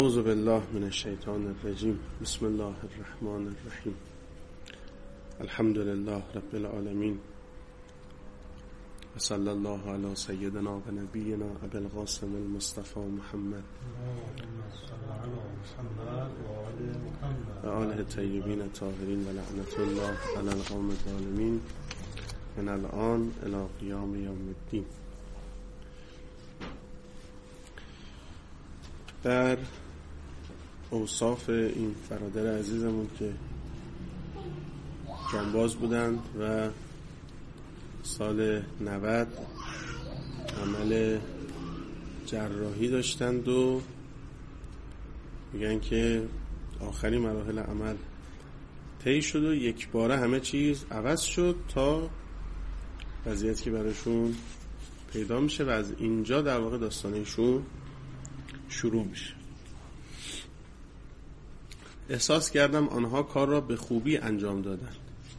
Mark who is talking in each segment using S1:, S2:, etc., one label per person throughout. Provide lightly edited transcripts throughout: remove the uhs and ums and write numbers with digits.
S1: اعوذ بالله من الشیطان الرجیم. بسم الله الرحمن الرحیم. الحمد لله رب العالمین و صلی الله علی سیدنا و نبینا ابی القاسم المصطفى محمد و آله الطیبین الطاهرین و لعنت الله علی القوم الظالمین من الان الی قیام یوم الدین. در اوصاف این برادر عزیزمون که جانباز بودند و سال 90 عمل جراحی داشتند و میگن که آخری مراحل عمل طی شد و یک باره همه چیز عوض شد تا وضعیتی که براشون پیدا میشه و از اینجا در واقع داستانشون شروع میشه. احساس کردم آنها کار را به خوبی انجام دادند.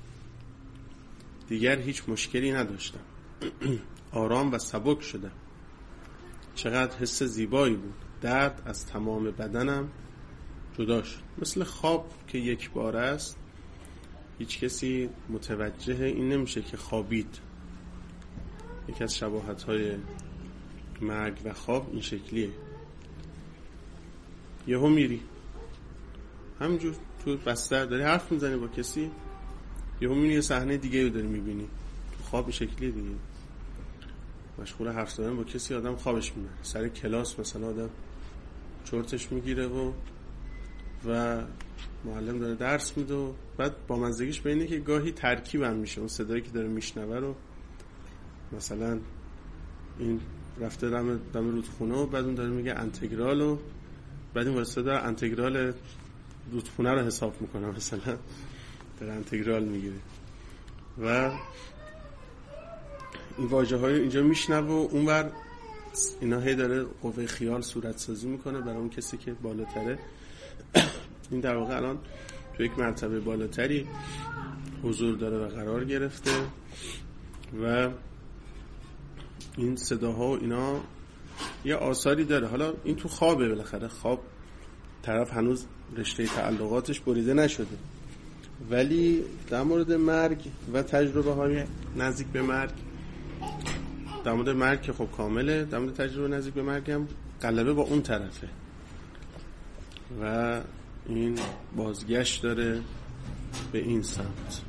S1: دیگر هیچ مشکلی نداشتم. آرام و سبک شدم. چقدر حس زیبایی بود. درد از تمام بدنم جدا شد. مثل خواب که یک بار است. هیچ کسی متوجه این نمیشه که خوابید. یکی از شباهت‌های مرگ و خواب این شکلیه. یهو میری همینجور تو بستر داری حرف میزنی با کسی، یهو میبینی یه صحنه دیگه رو داری میبینی. تو خواب این شکلیه دیگه. مشغول حرف زدن با کسی آدم خوابش میبره. سر کلاس مثلا آدم چرتش میگیره و معلم داره درس میده و بعد با مزدگیش به اینه که گاهی ترکیب هم میشه. اون صدایی که داره میشنوه رو مثلا این رفته دم رودخونه و بعد اون داره میگه انتگرال و بعد این واسه داره انتگرال رودخونه رو حساب میکنه، مثلا داره انتگرال میگیره و این واژه های اینجا میشنوه و اونور اینا هی داره قوه خیال صورت سازی میکنه برای اون کسی که بالاتره. این در واقع الان تو یک مرتبه بالاتری حضور داره و قرار گرفته و این صداها و اینا یه آثاری داره. حالا این تو خوابه، بالاخره خواب طرف هنوز رشته تعلقاتش بریده نشده، ولی در مورد مرگ و تجربه های نزدیک به مرگ، در مورد مرگ که خب کامله، در مورد تجربه نزدیک به مرگ هم غلبه با اون طرفه و این بازگشت داره به این سمت،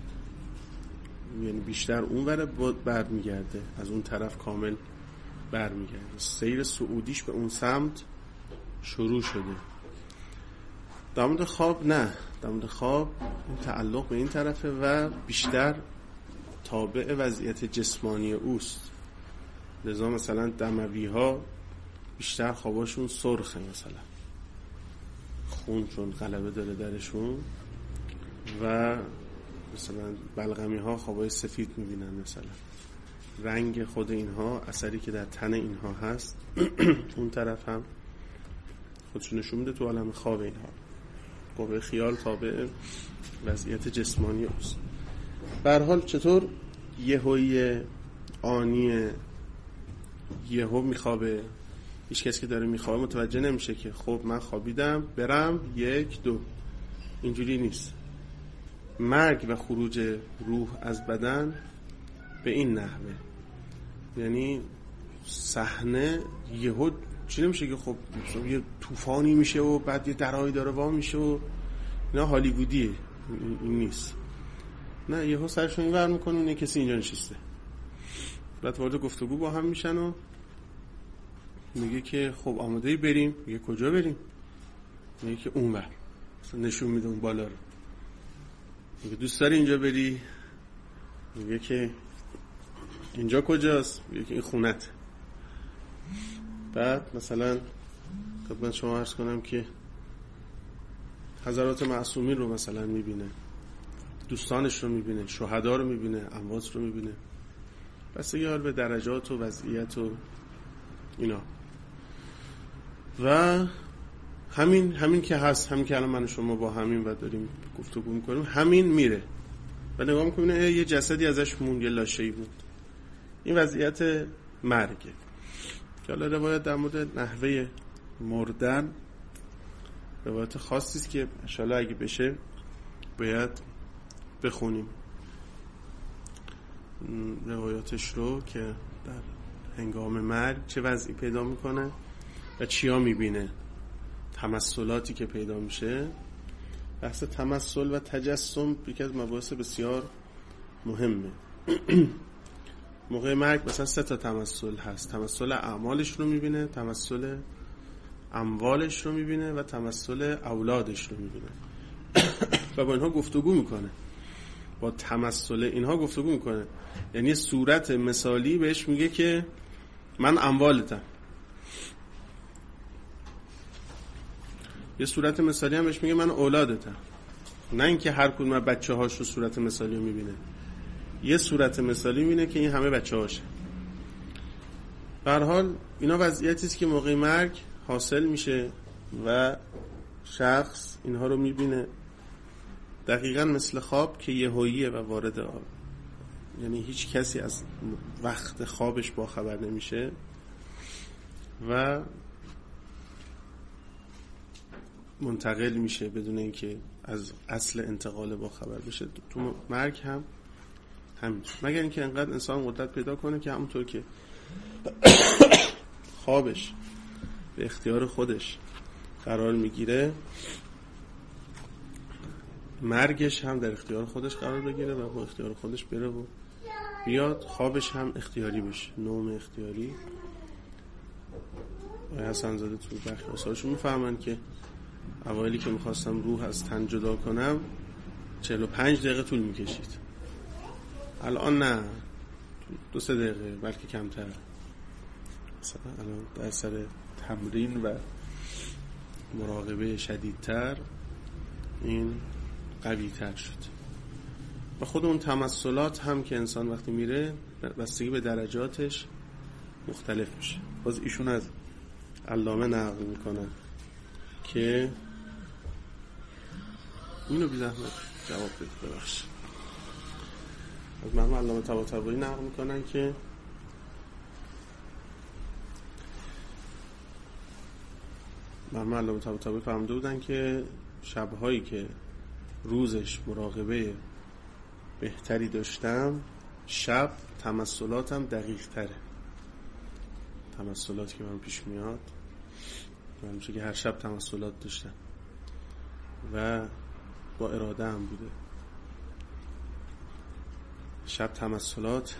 S1: یعنی بیشتر اون وره برمیگرده، از اون طرف کامل برمیگرده. سیر صعودیش به اون سمت شروع شده. در مورد خواب نه، در مورد خواب این تعلق به این طرفه و بیشتر تابع وضعیت جسمانی اوست. لذا مثلا دموی ها بیشتر خواباشون سرخه، مثلا خون چون غلبه داره درشون، و مثلا بلغمی ها خوابای سفید میبینن. مثلا رنگ خود اینها اثری که در تن اینها هست اون طرف هم خودشون نشون میده تو عالم خواب. اینها قوه خیال تابع وضعیت جسمانی اوست. به هر حال چطور یهویی آنی یهو میخوابه، هیچ کسی که داره میخوابه متوجه نمیشه که خب من خوابیدم برم 1 2، اینجوری نیست. مرگ و خروج روح از بدن به این نحوه، یعنی صحنه یهو چی نمیشه که خب یه طوفانی میشه و بعد یه درایی داره وا میشه و اینا هالیوودیه. این نیست. نه، یهو سرشون این ور میکنه اون کسی اینجا نشسته، بعد وارد گفتگو با هم میشن و میگه که خب آماده بریم؟ میگه کجا بریم؟ میگه که اون ور، نشون میده اون بالا رو. میگه دوست داری اینجا بری؟ میگه که اینجا کجاست؟ میگه که این خونت. بعد مثلا خدمت شما عرض کنم که حضرات معصومین رو مثلا میبینه، دوستانش رو میبینه، شهدا رو میبینه، اموات رو میبینه، بستگی داره به درجات و وضعیت و اینا. و همین که هست، همین که الان من و شما با همین و داریم گفتگو میکنیم، همین میره و نگاه میکنه یه جسدی ازش مون، یه لاشه‌ای بود. این وضعیت مرگه که حالا روایت در مورد نحوه مردن روایت خاصی است که انشالله اگه بشه باید بخونیم روایاتش رو که در هنگام مرگ چه وضعی پیدا میکنه و چیا میبینه، تمثلاتی که پیدا میشه. بحث تمثل و تجسم یکی از مباحث بسیار مهمه. موقع مرگ مثلا 3 تمثل هست. تمثل اعمالش رو میبینه، تمثل اموالش رو میبینه و تمثل اولادش رو میبینه و با اینها گفتگو میکنه، با تمثل اینها گفتگو میکنه. یعنی صورت مثالی بهش میگه که من اموالتم، یه صورت مثالی هم بهش میگه من اولادتم. نه اینکه هر کدوم از بچه‌هاش رو صورت مثالی رو میبینه، یه صورت مثالی میبینه که این همه بچه‌هاشه. به هر حال اینا وضعیتی است که موقع مرگ حاصل میشه و شخص اینها رو میبینه دقیقاً مثل خواب که یهوییه و وارد آب، یعنی هیچ کسی از وقت خوابش با خبر نمیشه و منتقل میشه بدون اینکه از اصل انتقال با خبر بشه. تو مرگ هم همینطور، مگر اینکه انقدر انسان قدرت پیدا کنه که همونطور که خوابش به اختیار خودش قرار میگیره، مرگش هم در اختیار خودش قرار بگیره و با اختیار خودش بره و بیاد. خوابش هم اختیاری بشه، نوم اختیاری. حسن زاده تو بخش آثارشون میفهمن که اوایلی که میخواستم روح از تن جدا کنم 45 دقیقه طول میکشید، الان نه 2-3 دقیقه بلکه کمتر. مثلا الان در سر تمرین و مراقبه شدیدتر این قوی تر شد. و خود اون تمثلات هم که انسان وقتی میره بستگی به درجاتش مختلف میشه. باز ایشون از علامه نقل میکنن که اینو بی زحمت جواب بدید ببخش. از مرحوم علامه طباطبایی نقل میکنن که مرحوم علامه طباطبایی فهمده بودن که شبهایی که روزش مراقبه بهتری داشتم، شب تمثلاتم دقیق تره. تمثلاتی که من پیش میاد من میشه که هر شب تمثلات داشتم و با اراده هم بوده. شب تمثلات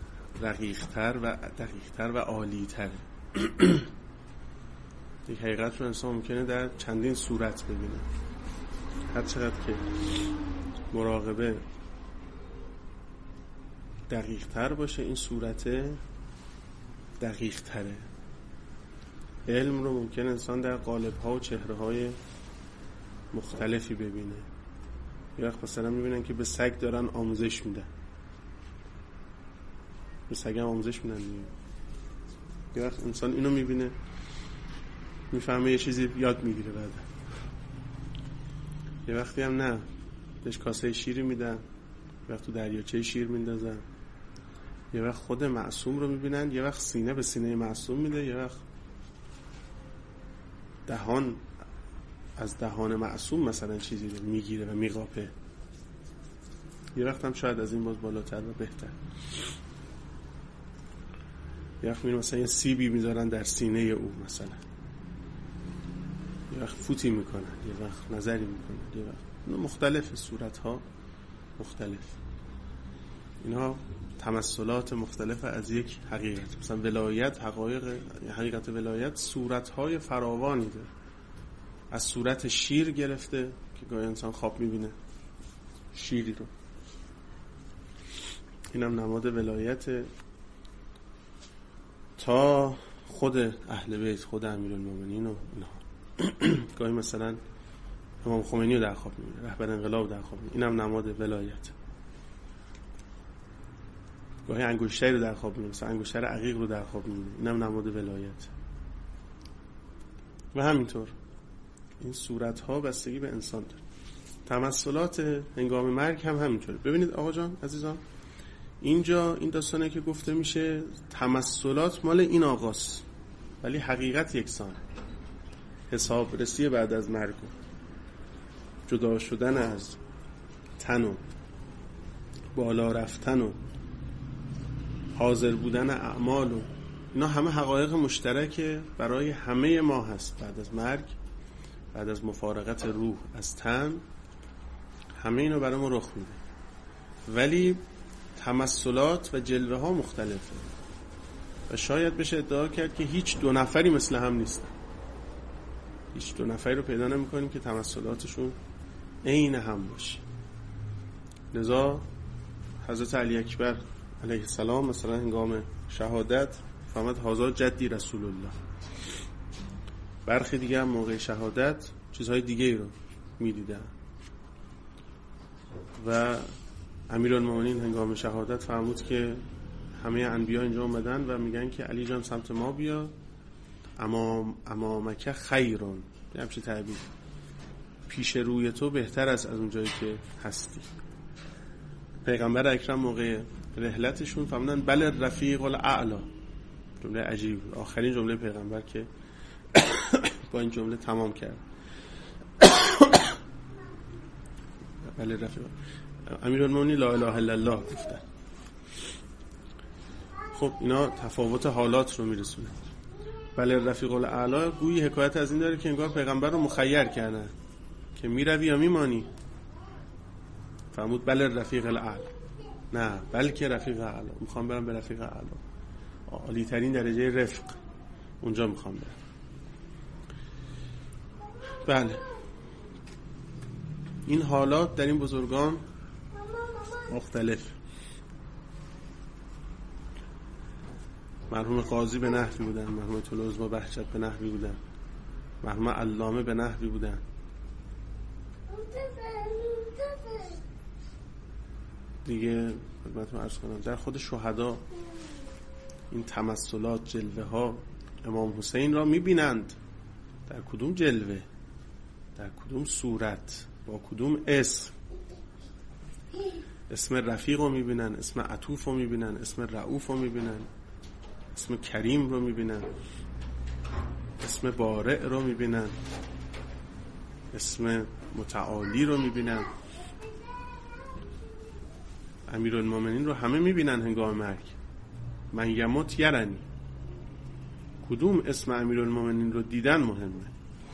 S1: دقیق‌تر و عالی‌تره. یک حقیقت رو انسان ممکنه در چندین صورت ببینه. هر چقدر که مراقبه دقیق‌تر باشه این صورت دقیق‌تره. علم رو ممکن انسان در قالب‌ها و چهره‌های مختلفی ببینه. یه وقت مثلا می‌بینن که به سگ دارن آموزش میدن، به سگ هم آموزش میدن. یه وقت انسان اینو می‌بینه میفهمه یه چیزی یاد میگیره بعد. یه وقتی هم نه، بهش کاسه شیری میدن، یه وقت تو دریاچه شیر میندازن. یه وقت خود معصوم رو میبینن، یه وقت سینه به سینه معصوم میده، یه وقت دهان از دهان معصوم مثلا چیزی رو میگیره و میقاپه. یه وقت هم شاید از این باز بالاتر و بهتر. یه وقت میبینن مثلا یه سیبی میذارن در سینه او مثلا، یه وقت فوتی میکنن، یه وقت نظری میکنن، یه وقت مختلف، صورتها مختلف. اینها تمثلات مختلف از یک حقیقت. مثلا ولایت، حقیقت ولایت صورتهای فراوانی داره. از صورت شیر گرفته که گاهی انسان خواب میبینه شیری رو، اینم نماد ولایت، تا خود اهل بیت، خود امیرالمومنین و اینها. گاهی مثلا امام خمینی رو در خواب میبینه، رهبر انقلاب در خواب میبینه، اینم نماد ولایت. گاهی انگشتری رو در خواب میبینه، مثلا انگشتر عقیق رو در خواب میبینه، اینم نماد ولایت. و همینطور این صورت ها بستگی به انسان داره. تمثلات هنگام مرگ هم همینطوره. ببینید آقا جان عزیزان، اینجا این داستانه که گفته میشه تمثلات مال این آقاست ولی حقیقت یکسانه. حسابرسی بعد از مرگ، جدا شدن از تن و بالا رفتن و حاضر بودن اعمال و اینا همه حقایق مشترک برای همه ما هست. بعد از مرگ، بعد از مفارقت روح از تن، همه اینا برای ما رخ میده. ولی تمثلات و جلوه ها مختلفه و شاید بشه ادعا کرد که هیچ دو نفری مثل هم نیستن. هیچ دو نفری رو پیدا نمی کنیم که تمثلاتشون عین هم باشه. لذا حضرت علی اکبر علیه السلام مثلا هنگام شهادت فرمود هذا جدی رسول الله. برخی دیگه هم موقع شهادت چیزهای دیگه ای رو میدیدن و امیرالمومنین هنگام شهادت فرمود که همه انبیا اینجا اومدن و میگن که علی جان سمت ما بیا، امامک خیرون، همچین تعبیر، پیش روی تو بهتر است از اون جایی که هستی. پیغمبر اکرم موقع رحلتشون فرمودن بل رفیق الاعلی، جمله عجیب، آخرین جمله پیغمبر که با این جمله تمام کرد. بل رفیق امیرالمومنین لا اله الا الله گفتن. خب اینا تفاوت حالات رو میرسونه. بل رفیق الاعلی گویی حکایت از این داره که انگار پیغمبر رو مخیر کردن که میروی یا میمانی. فرمود بل رفیق الاعلی، نه بلکه رفیق اعلی، میخوام برم به رفیق اعلی، عالی ترین درجه رفق، اونجا میخوام برم. بله، این حالات در این بزرگان مختلف. مرحوم قاضی به نحوی بودن، مرحوم طلع‌العظما بهجت به نحوی بودن، مرحوم علامه به نحوی بودن. دیگه خدمتتون عرض کنم در خود شهدا این تمثلات، جلوه ها امام حسین را میبینند. در کدوم جلوه، در کدوم صورت، با کدوم اسم رفیق رو میبینن، اسم عطوف رو میبینن، اسم رؤوف رو میبینن، اسم کریم رو میبینن، اسم بارع رو میبینن، اسم متعالی رو میبینن. امیرالمومنین رو همه میبینن هنگام مرگ. من یموت یرنی، کدوم اسم امیرالمومنین رو دیدن مهمه.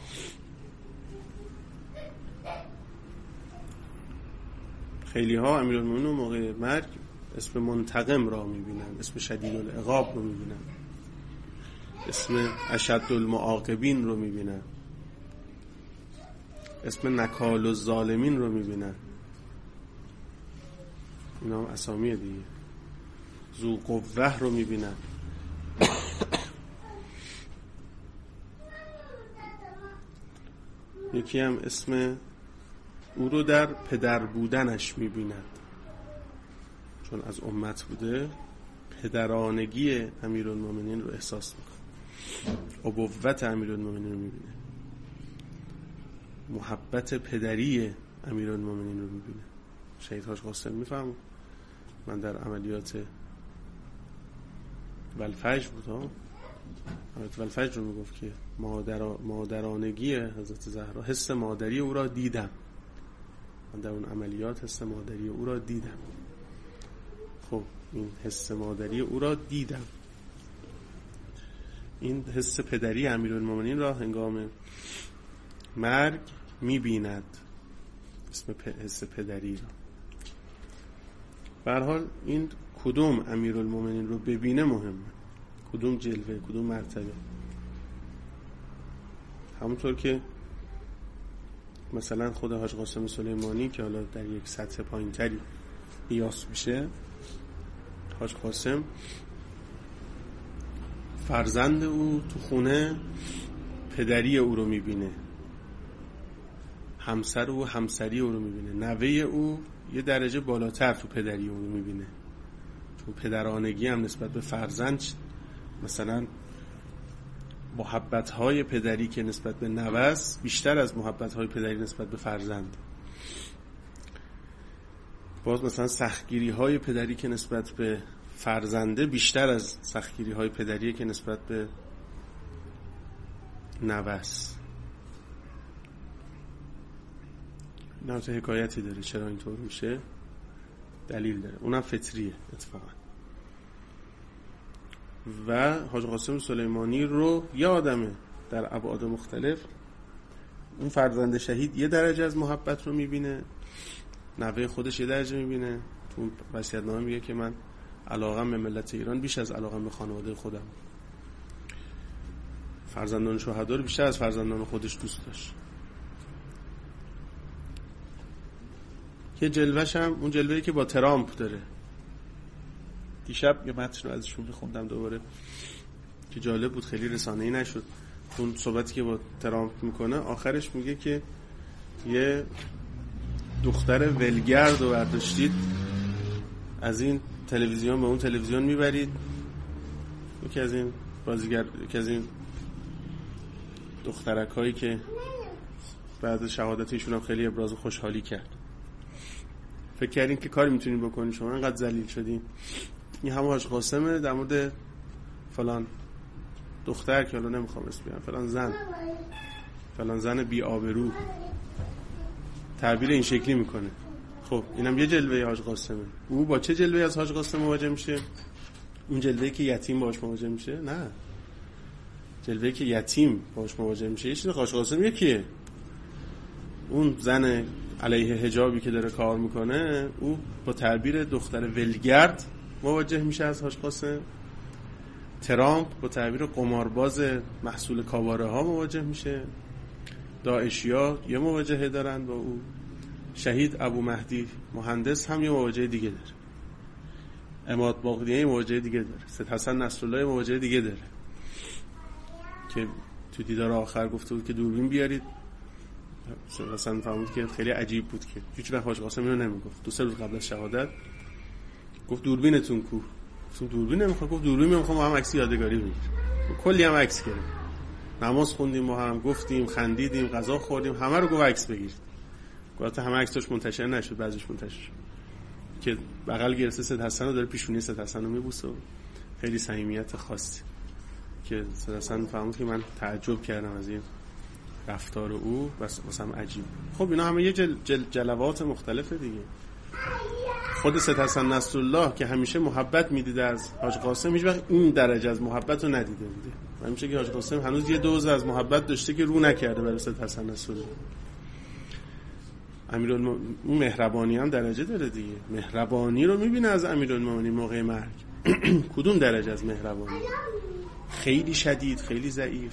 S1: خیلی ها امیرالمومنین رو موقع مرگ اسم منتقم را میبینن، اسم شدید العقاب رو میبینن، اسم اشد المعاقبین رو میبینن، اسم نکال الظالمین رو میبینن. اینا هم اسامی دیگه. ذو قوه رو میبینن. یکی هم اسم او رو در پدر بودنش میبیند، چون از امت بوده پدرانگی امیرالمومنین رو احساس میکنه، ابوت امیرالمومنین رو میبینه، محبت پدری امیرالمومنین رو میبینه. شهید حاج قاسم میفهمم من در عملیات ولفجر بود عملیات ولفجر رو میگفت که مادرانگی حضرت زهرا، حس مادری او را دیدم. من در اون عملیات حس مادری او را دیدم. خب این حس مادری او را دیدم، این حس پدری امیرالمومنین را هنگام مرگ میبیند، اسم حس پدری را. به هر حال این کدوم امیرالمومنین رو ببینه مهمه، کدوم جلوه، کدوم مرتبه. همونطور که مثلا خود حاج قاسم سلیمانی که حالا در یک سطح پایین‌تری قیاس میشه، حاج قاسم فرزند او تو خونه پدری او رو میبینه، همسر او همسری او رو میبینه، نوه او یه درجه بالاتر تو پدری او رو میبینه، چون پدرانگی هم نسبت به فرزند، مثلا محبت‌های پدری که نسبت به نوه بیشتر از محبت‌های پدری نسبت به فرزند. باز مثلا سختگیری‌های پدری که نسبت به فرزنده بیشتر از سختگیری‌های پدری که نسبت به نوه است. نه تو حکایتی داره چرا اینطور میشه، دلیل داره، اونم فطریه اتفاقا. و حاج قاسم سلیمانی رو یه آدمه در ابعاد مختلف، اون فرزند شهید یه درجه از محبت رو میبینه، نوه خودش یه درجه میبینه. تو وصیت‌نامه میگه که من علاقم به ملت ایران بیش از علاقم به خانواده خودم. فرزندان شهدا رو بیشتر از فرزندان خودش دوست داشت. که جلوه‌ش هم اون جلوه‌ای که با ترامپ داره. دیشب یه متن رو ازشون خوندم دوباره که جالب بود، خیلی رسانه‌ای نشد. اون صحبتی که با ترامپ میکنه آخرش میگه که یه دختر ولگرد رو برداشتید از این تلویزیون به اون تلویزیون میبرید، یکی از این بازیگر، یکی از این دخترک هایی که بعد شهادت ایشون هم خیلی ابراز خوشحالی کرد. فکر کردین که کاری میتونین بکنین، شما انقدر ذلیل شدین. این همون حاج قاسمه در مورد فلان دختر که حالا نمیخوام اسم بیارم، فلان زن بی آبرو تعبیر این شکلی میکنه. خب اینم یه جلوه حاج قاسمه. او با چه جلوه از حاج قاسم مواجه میشه؟ اون جلوه‌ای که یتیم باهاش مواجه میشه؟ نه، جلوه‌ای که یتیم باهاش مواجه میشه یه چیز، حاج قاسم یکیه. اون زن علیه حجابی که داره کار میکنه، او با تعبیر دختر ولگرد مواجه میشه از حاج قاسم. ترامپ با تعبیر قمارباز محصول کاباره ها مواجه میشه. داعشیا یه مواجهه دارن با او. شهید ابو مهدی مهندس هم یه مواجهه دیگه داره. عماد باقریه یه مواجهه دیگه داره. سید حسن نصرالله یه مواجهه دیگه داره که تو دیدار آخر گفته بود که دوربین بیارید. مثلا فهمید که خیلی عجیب بود که هیچ وقت حاج قاسم اینو نمیگفت. 2-3 روز قبل از شهادت گفت دوربینتون کو؟ گفتم دوربین نمیخوام. گفت دوربین میخوام با هم عکس یادگاری بگیریم. کلی هم عکس گرفتیم، نماز خوندیم با هم، گفتیم، خندیدیم، غذا خوردیم، همه رو گفت عکس بگیرید. گفت همه عکساش منتشر نشد، بعضیش منتشر شد که بغل گرفته سید حسن رو داره پیشونی سید حسن رو میبوسه، خیلی صمیمیت خاصی که سید حسن فهمید که من تعجب کردم از این رفتار او، واسم عجیب. خب اینا همه یه جلوات مختلفه دیگه. خود سید حسن نصرالله که همیشه محبت میدیده از حاج قاسم، هیچ وقت این درجه از محبت رو ندیده بوده. همیشه که حاج قاسم هنوز یه دوز از محبت داشته که رو نکرده برای سید حسن نصرالله. امیرالمومنین مهربانی هم درجه داره دیگه. مهربانی رو میبینه از امیرالمومنین موقع مرگ. کدوم درجه از مهربانی؟ خیلی شدید، خیلی ضعیف.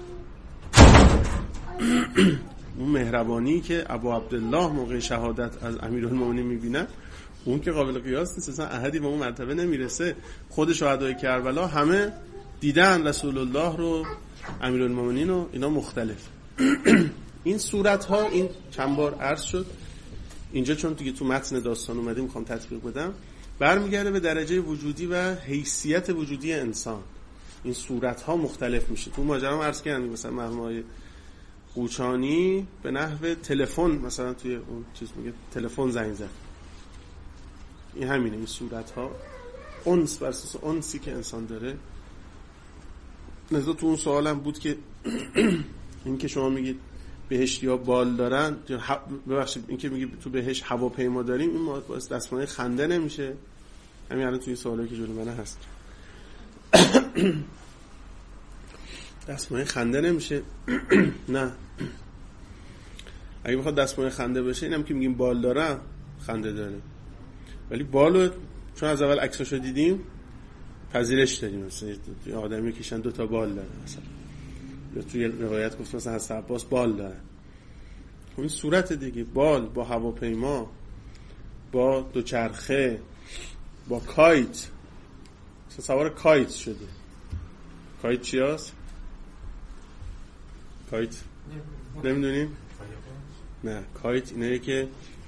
S1: اون مهربانی که ابو عبدالله موقع شهادت از امیرالمومنین میبینه، اون که قابل قیاس نیست، اصلا احدی به اون مرتبه نمیرسه. خود شهدای کربلا همه دیدن رسول الله رو، امیرالمومنین رو، اینا مختلف. این صورت ها، این چند بار عرض شد اینجا، چون دیگه تو متن داستان اومده میخوام تطبیق بدم، برمیگرده به درجه وجودی و حیثیت وجودی انسان. این صورت ها مختلف میشه. تو ماجرا عرض کردم مثلا مرحوم آقای قوچانی به نحو تلفن، مثلا توی اون چیز میگه تلفن زنگ زد. این همینه، این صورت ها انس بر اساس انسی که انسان داره. نظر تو اون سوالم بود که این که شما میگید بهشتی ها بال دارن، ببخشید این که میگید تو بهشت هواپیما داریم، این باعث دستمایه خنده نمیشه؟ همین الان توی سوالی که جلوی منه هست دستمایه خنده نمیشه؟ نه، اگه بخواد دستمایه خنده بشه، اینم که میگیم بال داره خنده داره، ولی بالو چون از اول عکساشو دیدیم پذیرش داریم. مثلا آدمی که 2 تا بال داره، مثلا یا توی روایت گفت مثلا حضرت عباس بال داره. این صورت دیگه، بال با هواپیما، با دوچرخه، با کایت. مثلا سوار کایت شده. کایت چی هست؟ کایت نمیدونیم؟ نه، کایت اینه که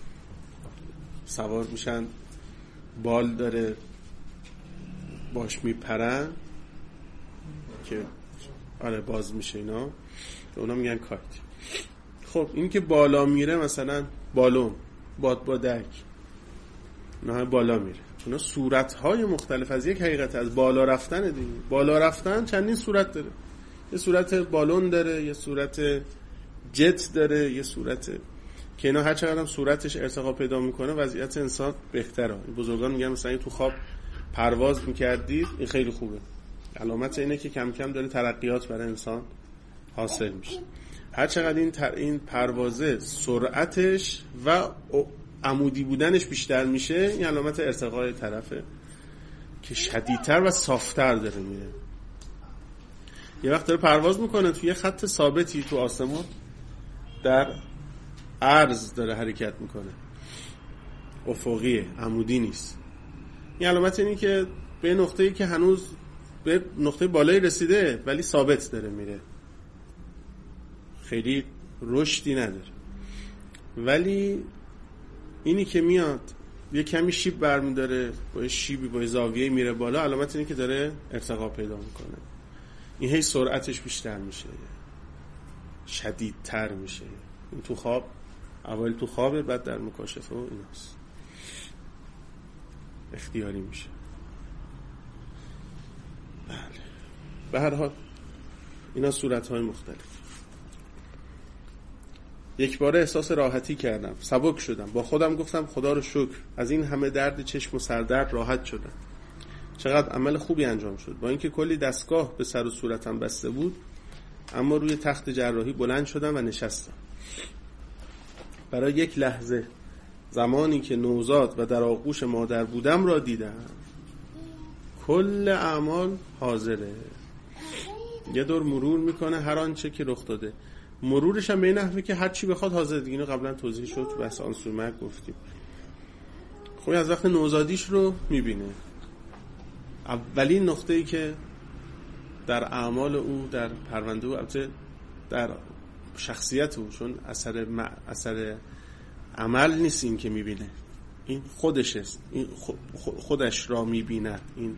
S1: سوار میشن، بال داره باش میپرن که آره باز میشه، اینا اونا میگن کایت. خب این که بالا میره، مثلا بالون، بادبادک، اینا هم بالا میره. اونا صورت‌های مختلف از یک حقیقت از بالا رفتن دیگه. بالا رفتن چندین صورت داره. یه صورت بالون داره، یه صورت جت داره، یه صورت که اینا هر چقدر هم صورتش ارتقا پیدا میکنه وضعیت انسان بهتره. بزرگان میگن مثلا تو خواب پرواز میکردید، این خیلی خوبه، علامت اینه که کم کم داره ترقیات برای انسان حاصل میشه. هر چقدر این پروازه سرعتش و عمودی بودنش بیشتر میشه، این علامت ارتقای طرفه که شدیدتر و صافتر داره میره. یه وقت داره پرواز میکنه توی خط ثابتی تو آسمون، در عرض داره حرکت میکنه، افقیه، عمودی نیست. این علامت اینه که به نقطه‌ای که هنوز به نقطه بالایی رسیده ولی ثابت داره میره، خیلی رشدی نداره. ولی اینی که میاد یه کمی شیب برمیداره، با شیبی با زاویه میره بالا، علامت اینه که داره ارتقا پیدا میکنه. این هی سرعتش بیشتر میشه، شدیدتر میشه. این تو خواب، اول تو خوابه، بعد در مکاشفه و ایناست، اختیاری میشه. بله، به هر حال اینا صورت‌های مختلف. یک باره احساس راحتی کردم، سبک شدم، با خودم گفتم خدا رو شکر، از این همه درد چشم و سردرد راحت شدم. چقدر عمل خوبی انجام شد. با اینکه کلی دستگاه به سر و صورتم بسته بود، اما روی تخت جراحی بلند شدم و نشستم. برای یک لحظه زمانی که نوزاد و در آغوش مادر بودم را دیدم. کل اعمال حاضره، یه دور مرور میکنه هر آنچه که رخ داده. مرورش هم به این نحوه که هر چی بخواد حاضر دیگه. اینو قبلا توضیح شد تو بحث عنصر مرگ گفتیم. خب از وقت نوزادیش رو میبینه. اولین نقطه‌ای که در اعمال او، در پرونده او، البته در شخصیت او، چون اثر عمل نیست این که میبینه، این خودش است، این خودش را میبینه، این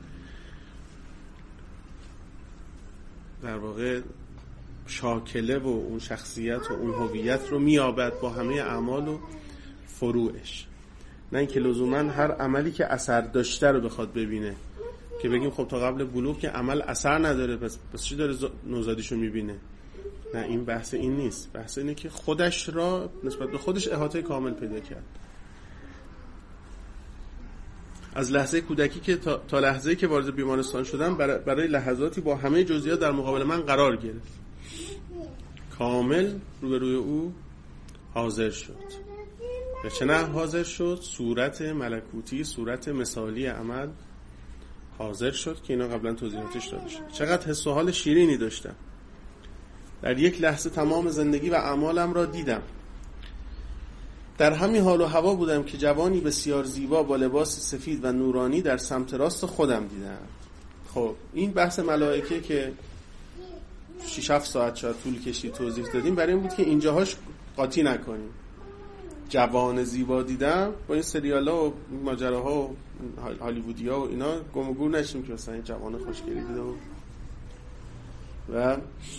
S1: در واقع شاکله و اون شخصیت و اون هویت رو میابد با همه اعمال و فروعش. نه اینکه لزوما هر عملی که اثر داشته رو بخواد ببینه، که بگیم خب تا قبل بلوغ که عمل اثر نداره، پس چی داره نوزادیشو میبینه؟ نه، این بحث این نیست. بحث اینه که خودش را نسبت به خودش احاطه کامل پیدا کرد. از لحظه کودکی که تا لحظه‌ای که وارد بیمارستان شدم، برای لحظاتی با همه جزئیات در مقابل من قرار گرفت. کامل روبروی او حاضر شد. به چه نحو حاضر شد؟ صورت ملکوتی، صورت مثالی عمل حاضر شد که اینا قبلا توضیحاتش داده شد. چقدر حس و حال شیرینی داشتم. در یک لحظه تمام زندگی و اعمالم را دیدم. در همین حال و هوا بودم که جوانی بسیار زیبا با لباس سفید و نورانی در سمت راست خودم دیدم. خب این بحث ملائکه که 6-7 ساعت شاید طول کشید توضیح دادیم، برای این بود که اینجاهاش قاطی نکنیم. جوان زیبا دیدم، با این سریالا و ماجراها و هالیوودیا و اینا گم و گور نشیم که مثلا این جوان خوشگلی دیدم و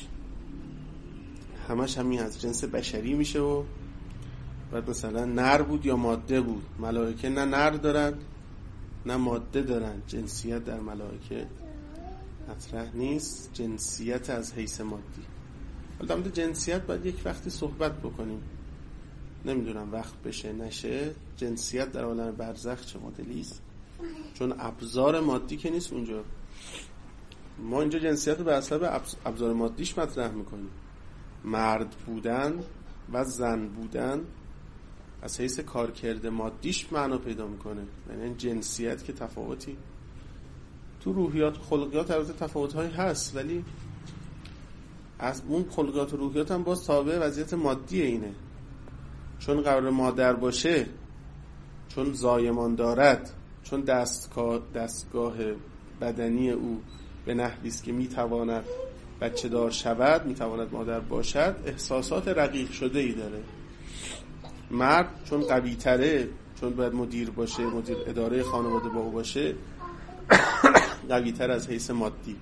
S1: همش همین از جنس بشری میشه و بعد مثلا نر بود یا ماده بود. ملائکه نه نر دارن نه ماده دارن. جنسیت در ملائکه مطرح نیست، جنسیت از حیث مادی. حالا در جنسیت باید یک وقتی صحبت بکنیم، نمیدونم وقت بشه نشه. جنسیت در عالم برزخ چه مدلی است؟ چون ابزار مادی که نیست اونجا. ما اینجا جنسیت رو به حسب ابزار مادیش مطرح میکنیم. مرد بودن و زن بودن از حیث کارکرد مادیش معنا پیدا میکنه. یعنی جنسیت که تفاوتی تو روحیات خلقیات البته تفاوت‌هایی هست، ولی از اون خلقیات و روحیات هم باز تابع وضعیت مادی اینه. چون قرار مادر باشه، چون زایمان دارد، چون دستگاه بدنی او به نحوی است که میتواند بچه دار شود، میتواند مادر باشد، احساسات رقیق شده ای داره. مرد چون قوی تره، چون باید مدیر باشه، مدیر اداره خانواده با او باشه، قوی تر از حیث مادی،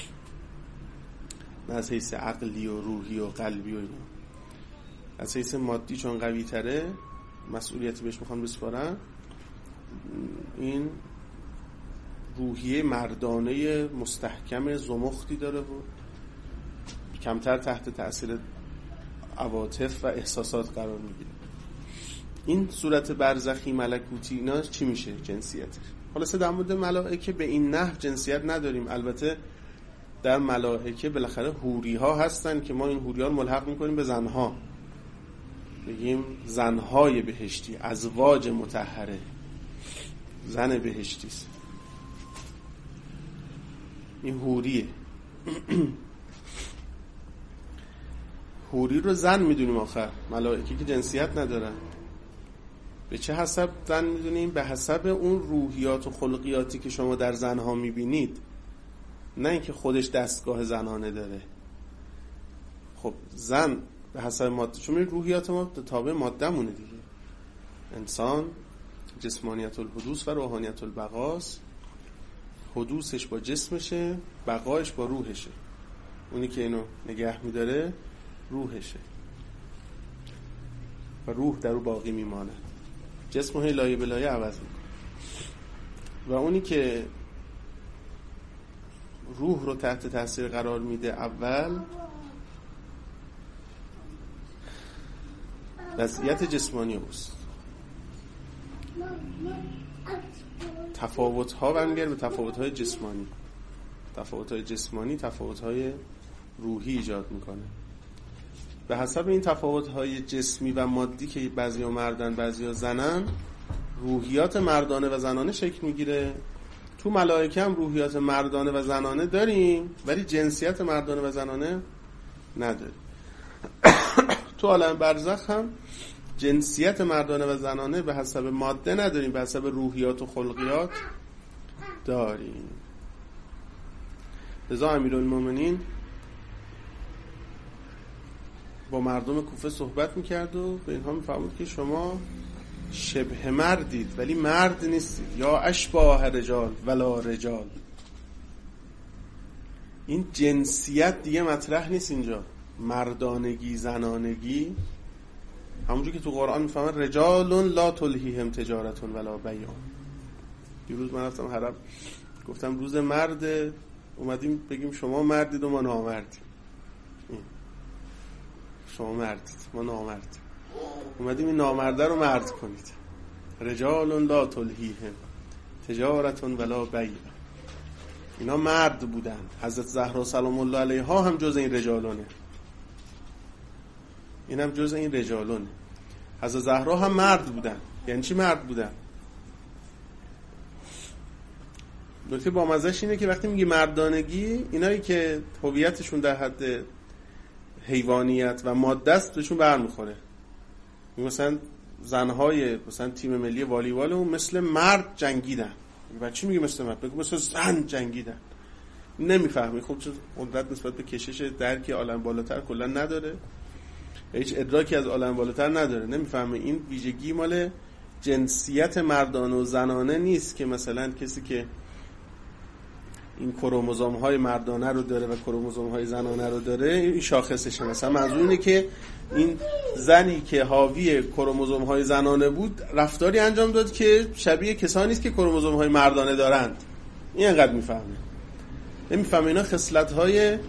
S1: نه از حیث عقلی و روحی و قلبی و اینا. از حیث مادی چون قوی تره، مسئولیتی بهش میخوان بسپارن، این روحیه مردانه مستحکم زمختی داره و کمتر تحت تأثیر عواطف و احساسات قرار میگیره. این صورت برزخی ملکوتی اینا چی میشه جنسیتش؟ خلاصه در مورد ملائکه به این نحو جنسیت نداریم. البته در ملائکه بالاخره حوری ها هستن که ما این حوری ها رو ملحق میکنیم به زنها، بگیم زنهای بهشتی، ازواج مطهره، زن بهشتی است. این حوریه. حوری رو زن میدونیم آخر، ملائکه که جنسیت ندارن. به چه حسب زن میدونیم؟ به حسب اون روحیات و خلقیاتی که شما در زنها میبینید، نه اینکه خودش دستگاه زنانه داره. خب زن به حسب ماده، چون روحیات ما تابع ماده مونه دیگه. انسان جسمانیت الحدوث و روحانیت البقاست. حدوثش با جسمشه، بقایش با روحشه. اونی که اینو نگه میداره روحشه و روح در او باقی میماند. جسم هی لایه به لایه عوض میکنه و اونی که روح رو تحت تاثیر قرار میده اول وضعیت جسمانی اوست. تفاوت‌ها برمیگرده به تفاوت‌های جسمانی. تفاوت‌های جسمانی تفاوت‌های روحی ایجاد میکنه. به حسب این تفاوت‌های جسمی و مادی که بعضیا مردن بعضیا زنن، روحیات مردانه و زنانه شکل میگیره. تو ملائکه هم روحیات مردانه و زنانه داریم ولی جنسیت مردانه و زنانه نداریم. تو عالم برزخ هم جنسیت مردانه و زنانه به حسب ماده نداریم، به حسب روحیات و خلقیات داریم. لذا امیرالمومنین با مردم کوفه صحبت میکرد و به اینها میفرمود که شما شبه مردید ولی مرد نیستید، یا اشباه رجال ولا رجال. این جنسیت دیگه مطرح نیست اینجا، مردانگی زنانگی. همونجور که تو قرآن میفهمن رجال لا تلهیهم تجارت ولا بیع. دیروز من رفتم حرم گفتم روز مرد، اومدیم بگیم شما مردید و ما نامردیم. شما مردید ما نامردیم، اومدیم این نامرده رو مرد کنید. رجال لا تلهیهم تجارت ولا بیع. اینا مرد بودن. حضرت زهرا سلام الله علیها هم جز این رجالونه، این هم جز این رجالونه. حضرت زهرا هم مرد بودن. یعنی چی مرد بودن؟ نکته با مزه‌اش اینه که وقتی میگی مردانگی، اینایی که هویتشون در حد حیوانیت و ماده است بهشون برمیخوره. مثلا زنهای مثلا تیم ملی والیبال اون مثل مرد جنگیدن. و چی میگه مثل مرد؟ بگو مثل زن جنگیدن. نمیفهمی. خب چون قدرت نسبت به کشش درک عالم بالاتر کلا نداره، هیچ ادراکی از عالم بالاتر نداره، نمیفهمه. این ویژگی مال جنسیت مردانه و زنانه نیست که مثلا کسی که این کروموزوم‌های مردانه رو داره و کروموزوم‌های زنانه رو داره این شاخصشه. مثلا منظور اینه که این زنی که حاوی کروموزوم‌های زنانه بود رفتاری انجام داد که شبیه کسانی است که کروموزوم‌های مردانه دارند. این انقدر میفهمه. نمیفهمه اینا خصلت‌های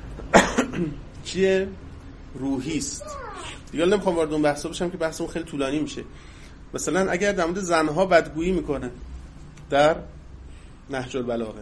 S1: چیه؟ روحی است. دیگه نمیخوام وارد اون بحثا بشم که بحثمون خیلی طولانی میشه. مثلا اگر در مورد زنها بدگویی میکنه در نهج البلاغه،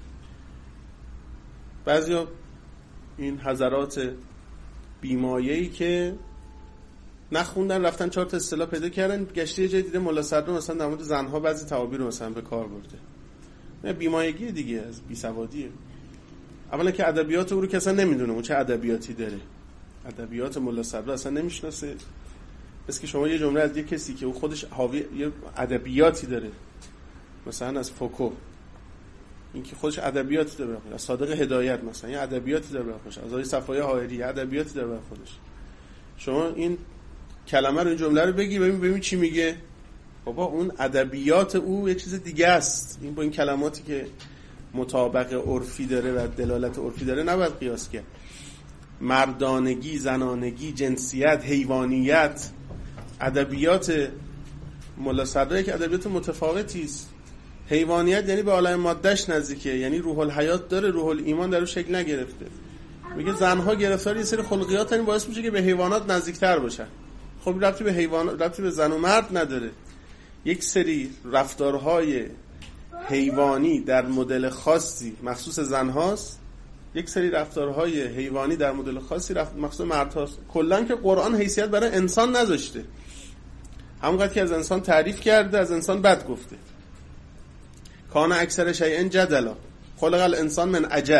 S1: بعضیا این حضرات بیمایه‌ای که نخوندن رفتن 4 تا اصطلاح پیدا کردن، گشته یه جای دیده ملا صدر مثلا در مورد زنها بعضی تعابیر رو مثلا به کار برده. بیمایگی دیگه، از بیسوادیه. اولا که ادبیات او رو که اصلا نمیدونه اون چه ادبیاتی داره. ادبیات ملا صدر اصلا نمیشناسه. بس که شما یه جمله از یه کسی که او خودش حاوی یه ادبیاتی داره، مثلا از فوکو، این که خودش ادبیاتی داره، از صادق هدایت مثلا یه ادبیاتی داره برای خودش، از آقای صفای حائری ادبیاتی داره برای خودش. شما این کلمه رو این جمله رو بگی ببین چی میگه. بابا اون ادبیات او یه چیز دیگه است. این با این کلماتی که مطابق عرفی داره و دلالت عرفی داره نباید قیاس کرد. مردانگی، زنانگی، جنسیت، حیوانیت، ادبیات ملا صدر که ادبیات متفاوتی است. حیوانیت یعنی به عالم مادهش نزدیکه، یعنی روح الحیات داره، روح الایمان در اون شکل نگرفته. میگه زنها گرفتار یه سری خلقیات باعث میشه که به حیوانات نزدیکتر باشن. خب ربطی به حیوان، ربطی به زن و مرد نداره. یک سری رفتارهای حیوانی در مدل خاصی مخصوص زن هاست، یک سری رفتارهای حیوانی در مدل خاصی مخصوص مرد هاست. کلاً که قرآن حیثیت برای انسان نذاشته، همونقدر که از انسان تعریف کرده از انسان بد گفته. کان اکثر شیء جدلا خلق الانسان من عجل.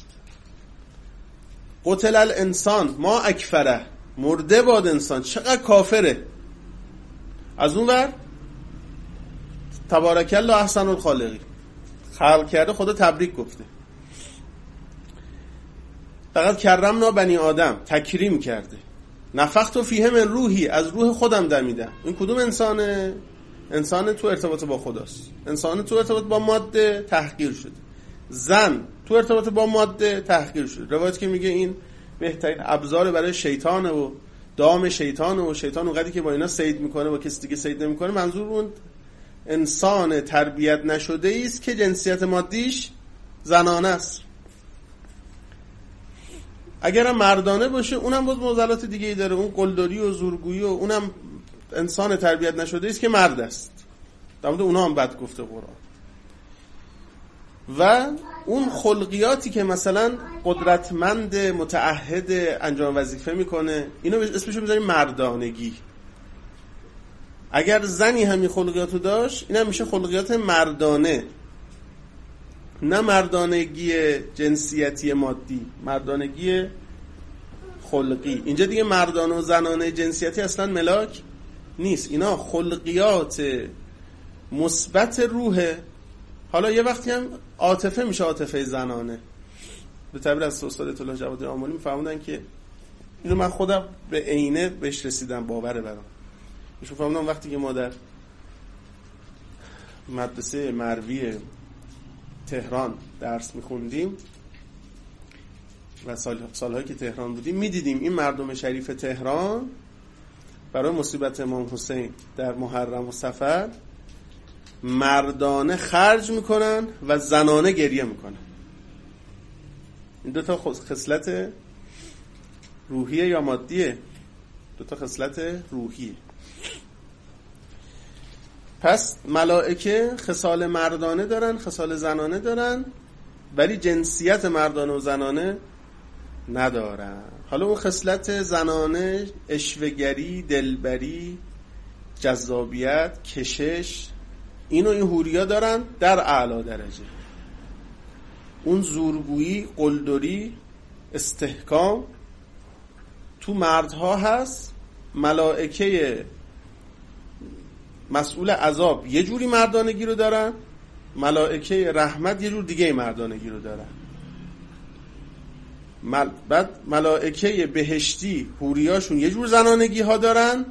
S1: قتل الانسان ما اکفره، مرده باد انسان چقدر کافره. از اون ور تبارک الله احسن الخالقین، خلق کرده خدا تبریک گفته. فقط کرمنا بنی آدم، تکریم کرده. نفخت فیه من روحی، از روح خودم دمیدم. این کدوم انسانه؟ انسان تو ارتباط با خداست. انسان تو ارتباط با ماده تحقیر شده. زن تو ارتباط با ماده تحقیر شده. روایت که میگه این بهترین ابزار برای شیطانه و دام شیطانه و شیطان اونقدری که با اینا صید میکنه با کسی دیگه صید نمیکنه. منظور اون انسان تربیت نشده است که جنسیت مادیش زنانه است. اگرم مردانه باشه اونم باز معضلات دیگه ای داره، اون قلدری و زورگویی و اونم انسان تربیت نشده است که مرد است. در مورد اونها هم بد گفته قرآن. و اون خلقیاتی که مثلا قدرتمند متعهد انجام وظیفه میکنه، اینو اسمشو میذاریم مردانگی. اگر زنی همین خلقیاتو داشت این هم میشه خلقیات مردانه، نه مردانگی جنسیتی مادی، مردانگی خلقی. اینجا دیگه مردانه و زنانه جنسیتی اصلا ملاک نیست، اینا خلقیات مثبت روحه. حالا یه وقتی هم عاطفه میشه عاطفه زنانه. به تعبیر از استاد آیت الله جواد آملی میفهموندن که اینو من خودم به عینه بهش رسیدم، باوره برام. ایشون فهمیدم وقتی که ما در مدرسه مروی تهران درس میخوندیم و سالهایی که تهران بودیم میدیدیم این مردم شریف تهران برای مصیبت امام حسین در محرم و صفر مردانه خرج میکنن و زنانه گریه میکنن. این دوتا خصلت روحیه یا مادیه؟ دوتا خصلت روحیه. پس ملائکه خصال مردانه دارن، خصال زنانه دارن، ولی جنسیت مردانه و زنانه ندارن. حالا اون خصلت زنانه عشوه‌گری، دلبری، جذابیت، کشش، اینو این حوریا دارن در اعلی درجه. اون زورگویی، قلدری، استحکام تو مردها هست. ملائکه مسئول عذاب یه جوری مردانگی رو دارن، ملائکه رحمت یه جور دیگه مردانگی رو دارن. بعد ملائکه بهشتی حوریاشون یه جور زنانگی ها دارن،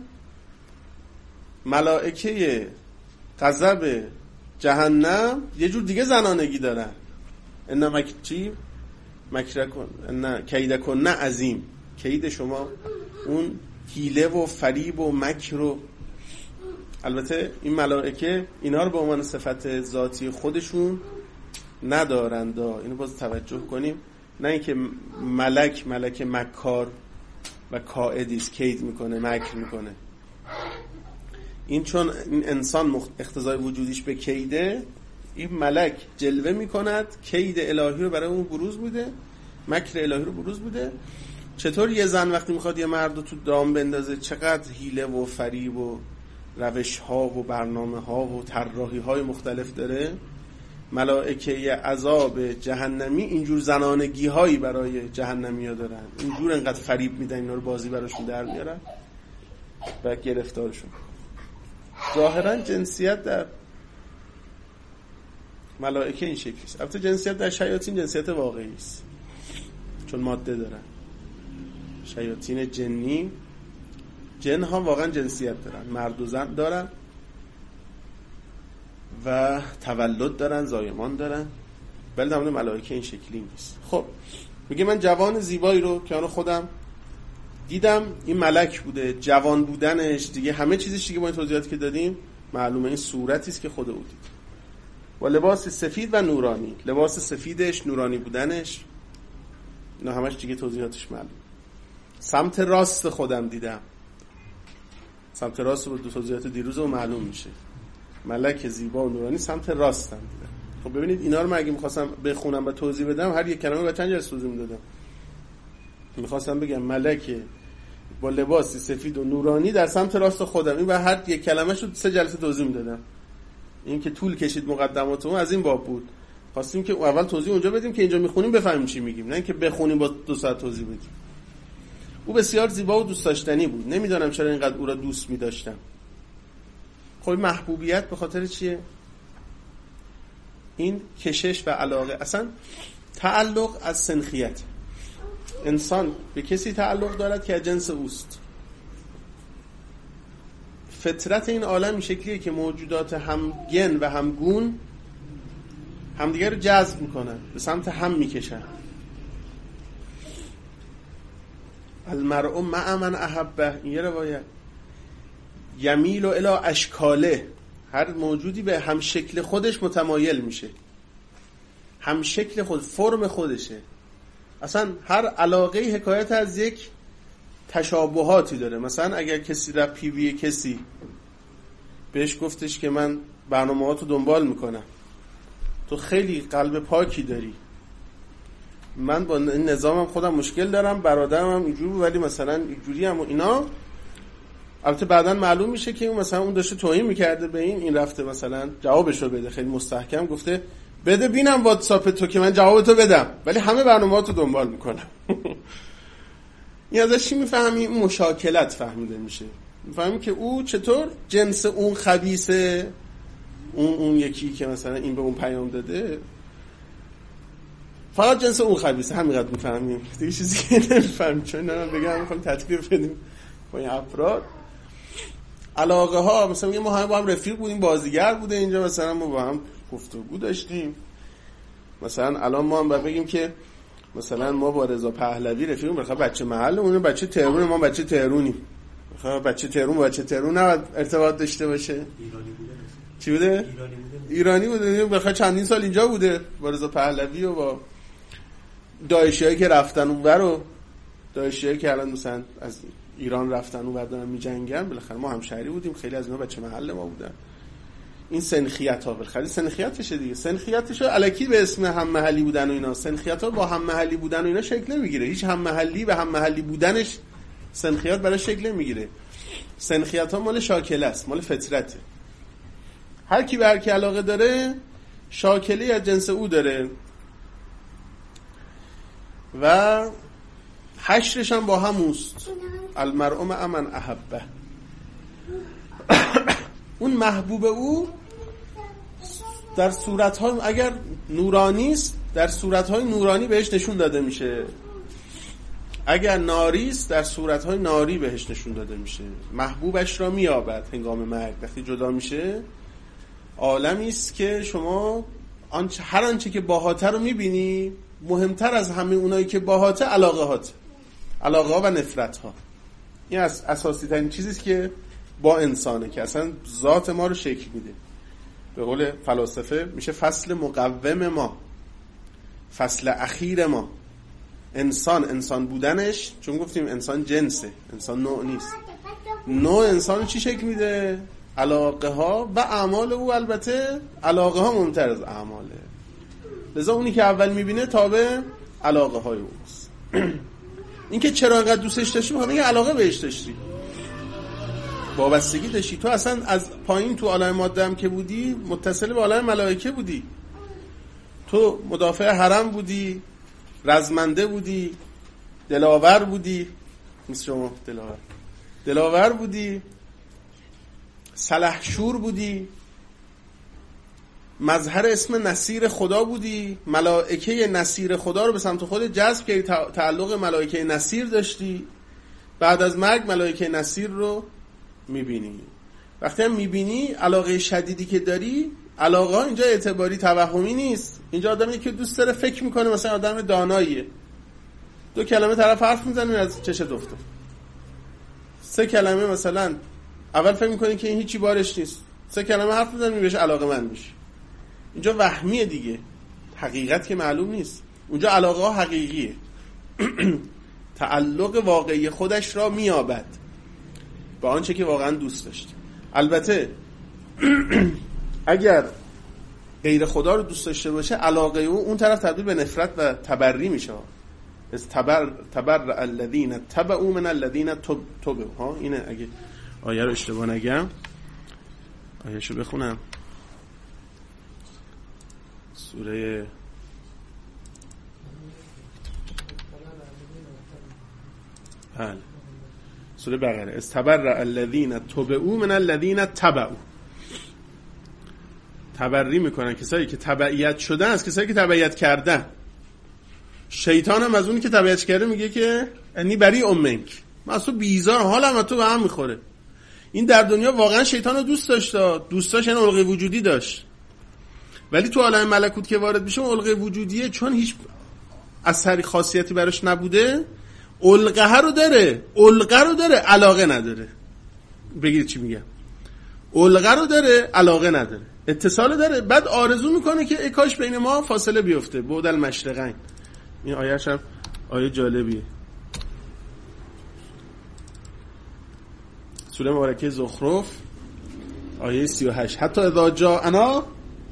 S1: ملائکه غضب جهنم یه جور دیگه زنانگی دارن. ان مکرکن ان کیدکن عظیم، کید شما اون حیله و فریب و مکر و، البته این ملائکه اینا رو به عنوان صفت ذاتی خودشون ندارند، اینو باز توجه کنیم. نه اینکه ملک مکار و کائدی است، کید میکنه، مکر میکنه. این چون این انسان اقتضای وجودیش به کیده، این ملک جلوه میکند، کید الهی رو برای اون بروز بوده، مکر الهی رو بروز بوده. چطور یه زن وقتی میخواد یه مرد رو تو دام بندازه چقدر حیله و فریب و روش ها و برنامه ها و طراحی های مختلف داره، ملائکه عذاب جهنمی اینجور زنانگی هایی برای جهنمی ها دارن، اینجور انقدر فریب میدن اینا رو بازی براشون در میارن و گرفتارشون. ظاهرا جنسیت در ملائکه این شکلی است. البته جنسیت در شیاطین جنسیت واقعی است، چون ماده دارن. شیاطین جنی، جن ها واقعا جنسیت دارن، مرد و زن دارن و تولد دارن، زایمان دارن، ولی در مورد ملائکه این شکلی نیست. خب میگه من جوان زیبایی رو که آن خودم دیدم، این ملک بوده، جوان بودنش دیگه همه چیزش دیگه با این توضیحاتی که دادیم معلومه، این صورتی است که خود او دید. و لباس سفید و نورانی، لباس سفیدش، نورانی بودنش، اینا همش دیگه توضیحاتش معلوم. سمت راست خودم دیدم، سمت راست با دو توضیحات دیروز رو معلوم میشه. ملک زیبا و نورانی سمت راستن دیدن. خب ببینید اینا رو من اگه می‌خواستم بخونم و توضیح بدم هر یک کلمه با چند جلسه توضیح میدادم. می‌خواستم بگم ملک با لباسی سفید و نورانی در سمت راست خودم، این و هر یک کلمه شد 3 جلسه توضیح میدادم. این که طول کشید مقدماتمون از این باب بود. خواستیم که اول توضیح اونجا بدیم که اینجا میخونیم بفهمیم چی میگیم، نه اینکه بخونیم با 2 ساعت توضیح بدیم. او بسیار زیبا و دوست داشتنی بود. نمیدونم چرا اینقدر او را دوست می‌داشتم. خب محبوبیت به خاطر چیه؟ این کشش و علاقه، اصلا تعلق از سنخیت. انسان به کسی تعلق دارد که از جنس اوست. فطرت این عالم این شکلیه که موجودات همگن و همگون همدیگر رو جذب میکنن، به سمت هم میکشن. المرء مع من احبه، این یه روایت. یمیل الی اشکاله، هر موجودی به هم شکل خودش متمایل میشه. هم شکل خود، فرم خودشه. اصلا هر علاقه حکایت از یک تشابهاتی داره. مثلا اگر کسی را پی وی کسی بهش گفتش که من برنامه‌هاتو دنبال میکنم، تو خیلی قلب پاکی داری، من با این نظامم خودم مشکل دارم، برادرم هم اینجوری ولی مثلا اینجوری هم و اینا. البته بعداً معلوم میشه که اون مثلا اون داشته توهین میکرده به این رفته مثلا جوابشو بده، خیلی مستحکم گفته بده بینم واتساپ تو که من جوابتو بدم، ولی همه برنامه‌هاتو دنبال میکنم. این ازش چی میفهمیم؟ مشاکلت فهمیده میشه. میفهمیم که او چطور جنس اون خبیثه، اون یکی که مثلا این به اون پیام داده فقط جنس اون خبیثه، همینقدر میفهمیم دیگه، چیزی که نمیفهمیم. چون نه بگم میخوام تطبیق بدیم با این افراد. علاقه ها، مثلا میگه ما هم با هم رفیق بودیم، بازیگر بوده اینجا، مثلا ما با هم گفتگو داشتیم. مثلا الان ما هم بگیم که مثلا ما با رضا پهلوی رفیقیم، بخاطر بچه محل اون بچه تهرون، ما بچه تهرونیم. بخاطر بچه تهرون با بچه تهرون نباید ارتباط داشته باشه.
S2: ایرانی بوده.
S1: چی بوده؟ ایرانی بوده. بخاطر چندین سال اینجا بوده با رضا پهلوی و با داعشیایی که رفتن اونور و داعشیایی که الان مثلا از ایران رفتن اونور دارن میجنگن. بالاخره ما هم شهری بودیم، خیلی از اینا بچه محل ما بودن. این سنخیت ها بالاخره سنخیتشه دیگه. سنخیتشو الکی به اسم هم محلی بودن و اینا، سنخیت ها با هم محلی بودن و اینا شکل نمیگیره. هیچ هم محلی به هم محلی بودنش سنخیت برای شکل نمیگیره. سنخیت ها مال شاکله است، مال فطرته. هر کی به هر کی علاقه داره شاکله از جنس او داره و حشرش هم با هموست. المرء مع من احبه. اون محبوب او در صورت‌های اگر نورانی است در صورت‌های نورانی بهش نشون داده میشه، اگر ناری است در صورت‌های ناری بهش نشون داده میشه. محبوبش را مییابد هنگام مرگ. وقتی جدا میشه عالمی است که شما هر آنچه که باهاته رو میبینی، مهمتر از همه اونایی که باهاته علاقه ها و نفرت ها. این اساسی ترین چیزی است که با انسانه که اصلا ذات ما رو شکل میده. به قول فلاسفه میشه فصل مقوم ما، فصل اخیر ما. انسان بودنش، چون گفتیم انسان جنسه، انسان نوع نیست. نوع انسان چی شکل میده؟ علاقه ها و اعمال او. البته علاقه ها مهمتر از اعماله، لذا اونی که اول میبینه تابع علاقه های اوست. این که چرا انقدر دوستش داشتی، میخواد بگه علاقه بهش داشتی، وابستگی داشتی. تو اصلا از پایین تو عالم ماده هم که بودی متصل به عالم ملائکه بودی. تو مدافع حرم بودی، رزمنده بودی، دلاور بودی، مثل شما دلاور بودی، سلحشور بودی، مظهر اسم نصیر خدا بودی، ملائکه نصیر خدا رو به سمت خود جذب کردی، تعلق ملائکه نصیر داشتی. بعد از مرگ ملائکه نصیر رو میبینی. وقتی هم میبینی علاقه شدیدی که داری، علاقه ها اینجا اعتباری توهمی نیست. اینجا آدمی که دوست داره فکر میکنه مثلا آدم داناییه، 2 کلمه طرف حرف میزنه از چشت افته، 3 کلمه مثلا اول فکر میکنی که این هیچی بارش نیست، 3 کلمه حرف میزنی میبهش علاقه من میشه. اینجا وهمیه دیگه، حقیقت که معلوم نیست. اونجا علاقه ها حقیقیه. تعلق واقعی خودش را میابد. با آنچه که واقعا دوست داشت. البته اگر غیر خدا رو دوست داشته باشه، علاقه اون طرف تبدیل به نفرت و تبری میشه. از تبر الذین تبعوا من الذین تبعوا. ها اینه، اگه آیه رو اشتباه نگم، آیه‌شو بخونم. سوره سوره بقره. از تبر الذین تبعوا من الذین تبعوا. تبری میکنن کسایی که تبعیت شدن از کسایی که تبعیت کردن. شیطان هم از اونی که تبعیت کرده میگه که انی بری منک، من از تو بیزار، حالم از تو به هم میخوره. این در دنیا واقعا شیطان رو دوست داشت، دوستاش یعنی علقه وجودی داشت، ولی تو عالم ملکوت که وارد میشه علقه وجودیه، چون هیچ اثری خاصیتی براش نبوده، علقه رو داره علاقه نداره. بگید چی میگم؟ علقه رو داره علاقه نداره، اتصال داره، بعد آرزو میکنه که ای کاش بین ما فاصله بیفته. بعد المشرقین. این آیه‌ش هم آیه جالبیه. سوره مبارکه زخرف آیه 38. حتی اذا جاءنا،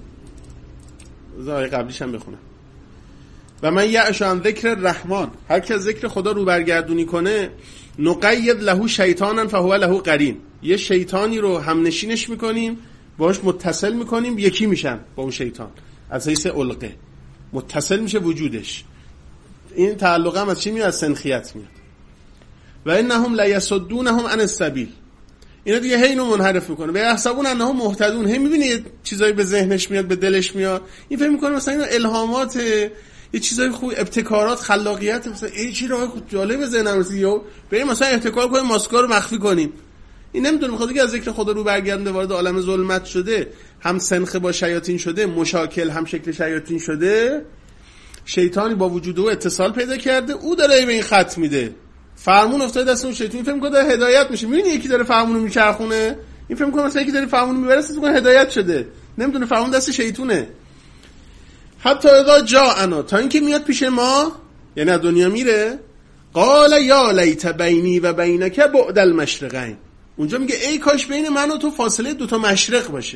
S1: آیه قبلیش هم بخونم. و من یعش عن ذکر الرحمن، هر کی از ذکر خدا رو برگردونی کنه، نقید له شیطانا فهو له قرین، یه شیطانی رو هم نشینش میکنیم، باهاش متصل میکنیم، یکی میشن با اون شیطان، از حیث علقه متصل میشه وجودش. این تعلق هم از چی میاد؟ از سنخیت میاد. و انهم لا یصدونهم عن السبیل، اینا دیگه هی اینو منحرف میکنه. و یحسبون انهم مهتدون، هی میبینی یه چیزایی به ذهنش میاد، به دلش میاد، این فکر میکنه مثلا اینا الهامات، یه چیزای خوب، ابتکارات، خلاقیت، مثلا این چی راه جالب ذهنم رسید، بریم مثلا ابتکار کنیم ماسکا رو مخفی کنیم. این نمیدونه، میخواد که از ذکر خدا رو برگرده، وارد عالم ظلمت شده، هم سنخ با شیاطین شده، مشاکل هم شکل شیاطین شده، شیطانی با وجود او اتصال پیدا کرده، او داره به این خط میده، فرمون افتاده دست اون شیطان، فکر میکنه داره هدایت میشه. میبینی یکی داره فرمون رو میچرخونه، این فکر میکنه مثلا یکی داره فرمون رو میبره، فکر میکنه هدایت شده، نمیدونه فرمون دست شیطونه. حتی اذا جاءنا، تا اینکه میاد پیش ما، یعنی از دنیا میره، قال یا لیت بینی و بینک بعد المشرقین، اونجا میگه ای کاش بین من و تو فاصله 2 مشرق باشه،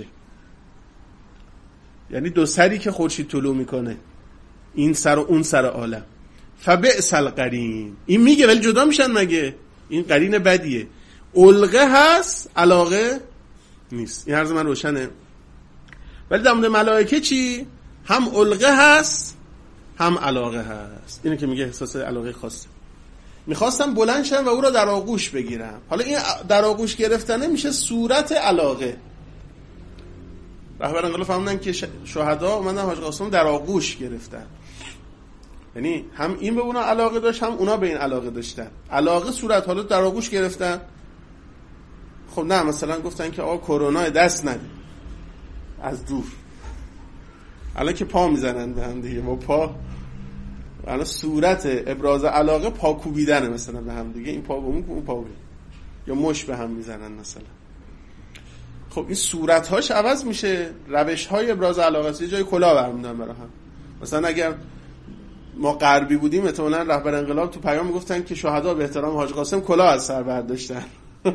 S1: یعنی 2 سری که خورشید طلوع میکنه، این سر و اون سر عالم. فبئس القرین، این میگه ولی جدا میشن مگه؟ این قرین بدیه. علقه هست علاقه نیست. این عرض من روشنه. ولی در مورد ملائکه چی؟ هم علقه هست هم علاقه هست. اینه که میگه احساس علاقه خاصه. میخواستم بلند شم و او را در آغوش بگیرم. حالا این در آغوش گرفتنه میشه صورت علاقه. رهبر انقلاب فهمیدن که شهدا اومدن حاج قاسم در آغوش گرفتن، یعنی هم این به اونا علاقه داشت، هم اونا به این علاقه داشتن. علاقه صورت، حالا در آغوش گرفتن. خب نه، مثلا گفتن که آقا کرونا دست نده از دور، الان که پا میزنن به هم دیگه، با پا، الان صورت ابراز علاقه پا کوبیدنه مثلا به هم دیگه، این پا به اون پا به، یا مش به هم میزنن مثلا. خب این صورت‌هاش عوض میشه، روش‌های ابراز علاقه است. یه جای کلاه برمی‌دارن برای هم. مثلا اگر ما غربی بودیم، احتمالاً رهبر انقلاب تو پیام میگفتن که شهدا به احترام حاج قاسم کلاه از سر برداشتن.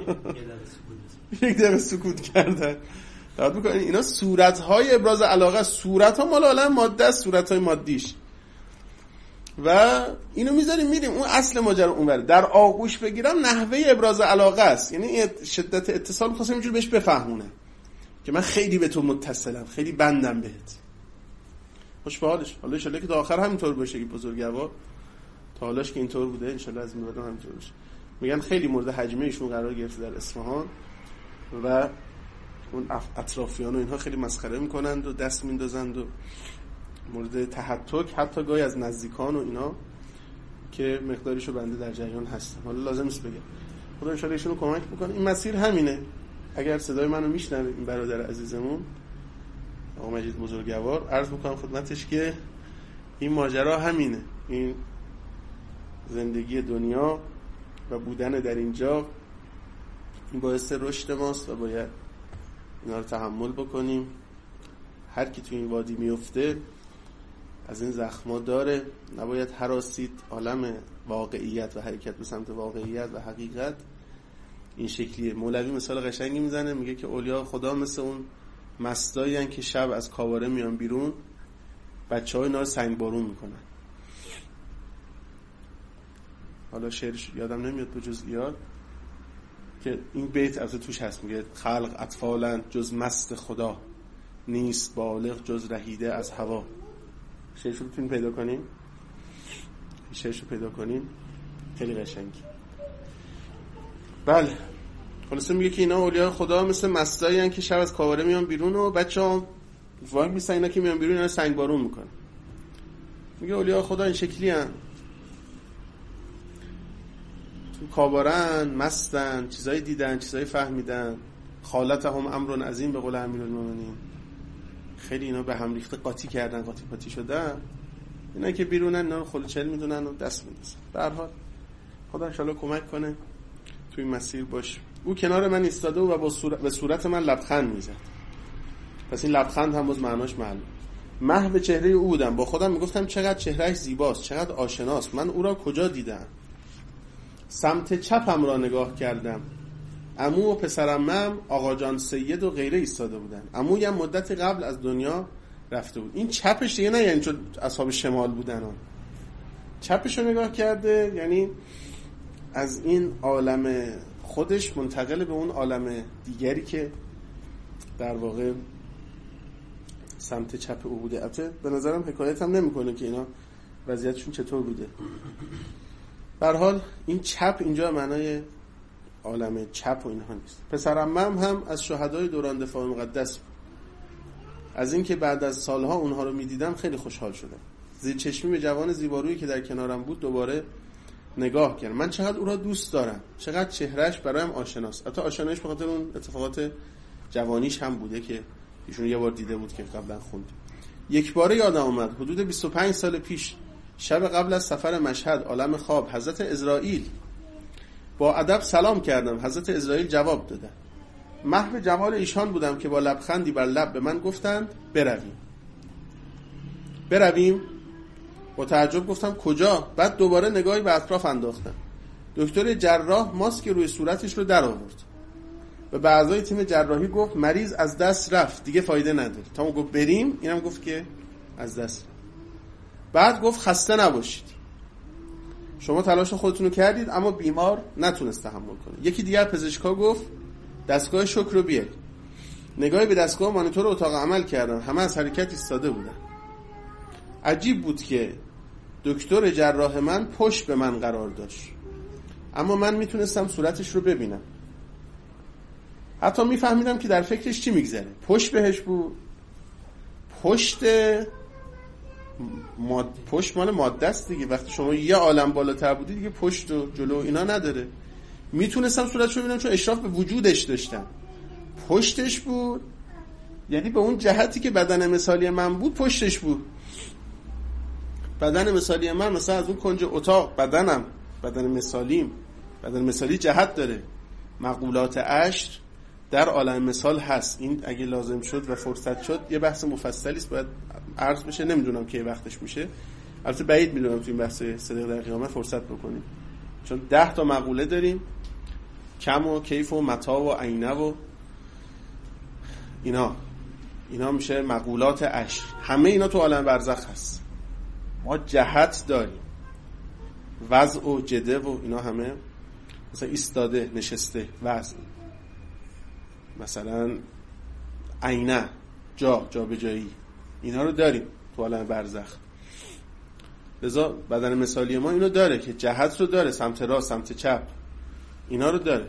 S1: یک دقیقه سکوت کردن. دقت می‌کنین اینا صورت‌های ابراز علاقه است. صورت‌ها مال عالم ماده است، صورت‌های مادیش. و اینو میذاریم میریم اون اصل ماجرا اونوره. در آغوش بگیرم نحوه ابراز علاقه است، یعنی شدت اتصال می‌خواستم اینجوری بهش بفهمونه که من خیلی به تو متصلم، خیلی بندم بهت. خوش به حالش. حالا ان شاءالله که تا آخر همینطور باشه که بزرگوار تا حالاش که اینطور بوده، ان شاءالله از این بعد همینطور باشه. میگن خیلی مورد حجمه ایشون قرار گرفته در اصفهان و اون اطرافیان و اینها خیلی مسخره میکنند و دست میندازند و مورد تحتک حتی گاهی از نزدیکان و اینا که مقداریشو بنده در جریان هستم. حالا لازم نیست بگم. خدا ان شاءالله ایشونو کمک بکنه. این مسیر همینه. اگر صدای منو میشنوه این برادر عزیزمون آقا مجید بزرگوار، عرض میکنم خدمتش که این ماجرا همینه. این زندگی دنیا و بودن در اینجا این باعث رشد ماست و باید اینا رو تحمل بکنیم. هر کی تو این وادی میفته از این زخما داره، نباید هراسید. عالم واقعیت و حرکت به سمت واقعیت و حقیقت این شکلیه. مولوی مثال قشنگی میزنه، میگه که اولیاء خدا مثل اون مستایی هن که شب از کاواره میان بیرون، بچه‌ها اینا رو سنگ بارون میکنن. حالا شعرش یادم نمیاد به جزئیات که این بیت از توش هست، میگه خلق اطفالن جز مست خدا، نیست بالغ جز رهیده از هوا. شعرش رو بتونین پیدا کنیم؟ شعرش رو پیدا کنیم، خیلی قشنگی. بله، خلاصه میگه که اینا اولیاء خدا مثل مستایی هن که شب از کاواره میان بیرون و بچه‌ها وای میسن، اینا که میان بیرون اینا سنگ بارون میکنن. میگه اولیاء خدا این شکلی هن، تو کاوارن، مستن، چیزایی دیدن، چیزایی فهمیدن. خالتهم امر عظیم به قول امیرالمومنین. خیلی اینا به هم ریخته قاطی کردن، قاطی شدن. اینا که بیرونن اینا رو خلوچل میدونن و دست میدازن. به هر حال خدا ان شاءالله کمک کنه تو این مسیر باش. او کنار من ایستاده و به صورت من لبخند میزد. پس این لبخند هم باز معناش معلوم. محو چهره او بودم، با خودم میگفتم چقدر چهرهش زیباست، چقدر آشناست، من او را کجا دیدم؟ سمت چپم را نگاه کردم. عمو و پسرعمم آقا جان سید و غیره ایستاده بودن. عموی هم مدت قبل از دنیا رفته بود. این چپش دیگه نه یعنی چون اصحاب شمال بودن ها. چپش رو نگاه کرده یعنی از این عالم خودش منتقل به اون عالم دیگری که در واقع سمت چپ او بوده. البته به نظرم حکایت هم نمیکنه که اینا وضعیتشون چطور بوده. به هر حال این چپ اینجا معنای عالم چپ و اینها نیست. پسرعمم هم از شهدای دوران دفاع مقدس بود. از اینکه بعد از سالها اونها رو میدیدم خیلی خوشحال شدم. زیر چشمی به جوان زیبارویی که در کنارم بود دوباره نگاه کردم. من چقدر او را دوست دارم، چقدر چهرهش برایم آشناست. حتی آشنایش به خاطر اون اتفاقات جوانیش هم بوده که ایشون یه بار دیده بود که قبلا خوند. یک باره یادم اومد حدود 25 سال پیش، شب قبل از سفر مشهد عالم خواب، حضرت عزرائیل. با ادب سلام کردم، حضرت عزرائیل جواب دادن. محو جمال ایشان بودم که با لبخندی بر لب به من گفتند برویم. با تعجب گفتم کجا؟ بعد دوباره نگاهی به اطراف انداختم. دکتر جراح ماسک روی صورتش رو در آورد. به اعضای تیم جراحی گفت مریض از دست رفت، دیگه فایده نداره. تا اون گفت بریم، اینم گفت که از دست رفت. بعد گفت خسته نباشید، شما تلاش خودتون رو کردید اما بیمار نتونست تحمل کنه. یکی دیگر پزشکا گفت دستگاه شوک رو بیار. نگاهی به دستگاه مانیتور اتاق عمل کردن، همه از حرکت ایستاده بودن. عجیب بود که دکتر جراح من پشت به من قرار داشت، اما من میتونستم صورتش رو ببینم. حتی میفهمیدم که در فکرش چی میگذره. پشت بهش بود. پشت مال ماده است دیگه. وقتی شما یه عالم بالاتر بودی دیگه پشت و جلو اینا نداره. میتونستم صورتش رو ببینم چون اشراف به وجودش داشتم. پشتش بود یعنی به اون جهتی که بدن مثالی من بود پشتش بود. بدن مثالی من مثلا از اون کنج اتاق بدن مثالی جهت داره. مقولات عشر در عالم مثال هست. این اگه لازم شد و فرصت شد یه بحث مفصلی است، باید عرض بشه. نمیدونم کی وقتش میشه. البته بعید میدونم تو این بحث صدق در قیامت فرصت بکنیم، چون 10 تا مقوله داریم، کم و کیف و متاع و عینه و اینا میشه مقولات عشر. همه اینا تو عالم برزخ هست. ما جهت داریم، وضع و جده و اینا همه، مثلا ایستاده، نشسته، وضع، مثلا عینه، جا به جایی، اینا رو داریم تو عالم برزخ. لذا بدن مثالی ما اینو داره که جهت رو داره، سمت راست، سمت چپ، اینا رو داره.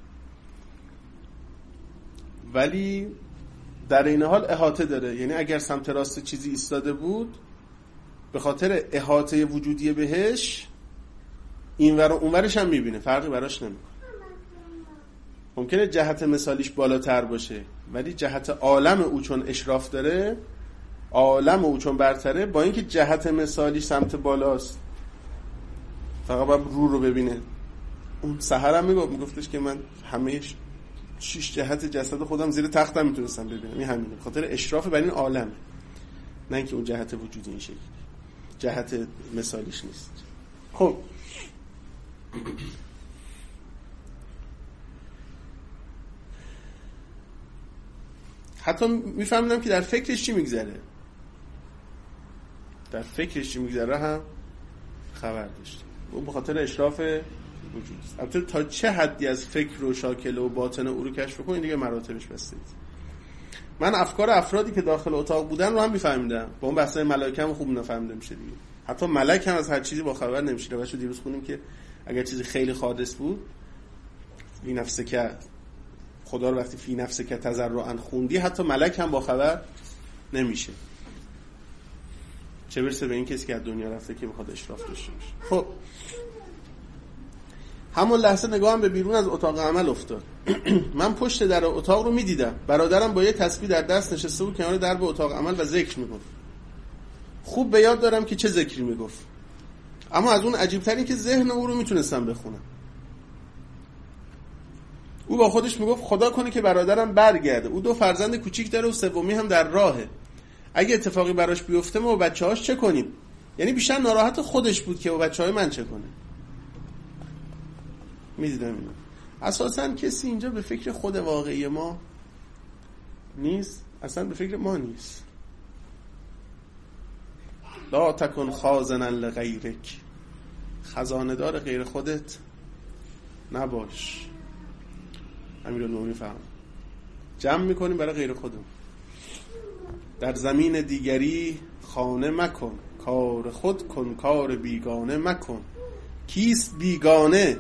S1: ولی در این حال احاطه داره. یعنی اگر سمت راست چیزی ایستاده بود، به خاطر احاطه وجودی بهش اینور و اونورش هم میبینه، فرقی براش نمیکنه. ممکنه جهت مثالیش بالاتر باشه ولی جهت عالم او چون اشراف داره، عالم او چون برتره، با اینکه جهت مثالیش سمت بالاست فقط باید رو ببینه. اون سحرم میگفتش که من همه 6 جهت جسد خودم زیر تختم میتونستم ببینم. این همینه، خاطر اشراف بر این عالم، نه اینکه اون جهت وجودی این شکلی، جهت مثالیش نیست. خب حتی میفهمیدم که در فکرش چی میگذره، در فکرش چی میگذره هم خبر داشتم. اون به خاطر اشراف وجود است. البته تا چه حدی از فکر و شاکله و باطن او رو کشف کنید دیگه مراتبش بسته است. من افکار افرادی که داخل اتاق بودن رو هم میفهمیدم. با اون بحثای ملائکه هم خوب نفهمیده میشه دیگه. حتی ملک هم از هر چیزی با خبر نمیشه. بچه‌ها دیروز خوندیم که اگر چیزی خیلی حادث بود، فی نفسه که خدا رو وقتی فی نفسه که تضرعاً خوندی، حتی ملک هم با خبر نمیشه. چه برسه به این کسی که از دنیا رفته که بخواد اشراف داشته باشه. خب همون لحظه نگاهم به بیرون از اتاق عمل افتاد. من پشت در اتاق رو میدیدم. برادرم با یه تسبیح در دست نشسته بود کنار درب اتاق عمل و ذکر میگفت. خوب به یاد دارم که چه ذکری میگفت. اما از اون عجیب‌تر این که ذهن او رو میتونستم بخونم. او با خودش میگفت خدا کنه که برادرم برگرده. او 2 فرزند کوچیک داره و سومی هم در راهه. اگه اتفاقی براش بیفته ما و بچه‌هاش چه کنیم؟ یعنی بیشتر ناراحت خودش بود که با بچه‌های من چه کنه. میدیدم اینو. اساساً کسی اینجا به فکر خود واقعی ما نیست، اصلا به فکر ما نیست. لا تکن خازنا لغیرک، خزانه دار غیر خودت نباش. امیرالمومنین فهم جمع میکنیم برای غیر خودمون. در زمین دیگری خانه مکن، کار خود کن کار بیگانه مکن. کیست بیگانه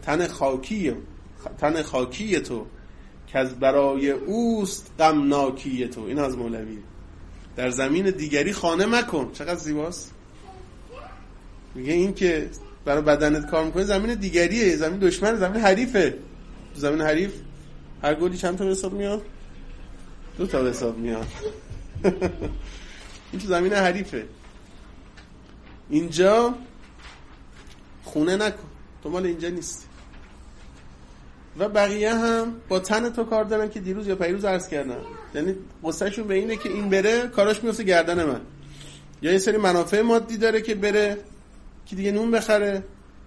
S1: تن خاکی تو، که از برای اوست غمناکی تو. این از مولوی. در زمین دیگری خانه مکن. چقدر زیباست. میگه این که برای بدنت کار میکنه زمین دیگریه، زمین دشمن، زمین حریفه. زمین حریف هر گلی چند تا به حساب میاد؟ 2 تا به حساب میاد. این تو زمین حریفه. اینجا خونه نکن، تو مال اینجا نیستی. و بقیه هم با تن تو کار دارن که دیروز یا پیروز عرض کردن. یعنی قصهشون به اینه که این بره کاراش میفته گردن من، یا یه سری منافع مادی داره که بره کی دیگه نون بخره،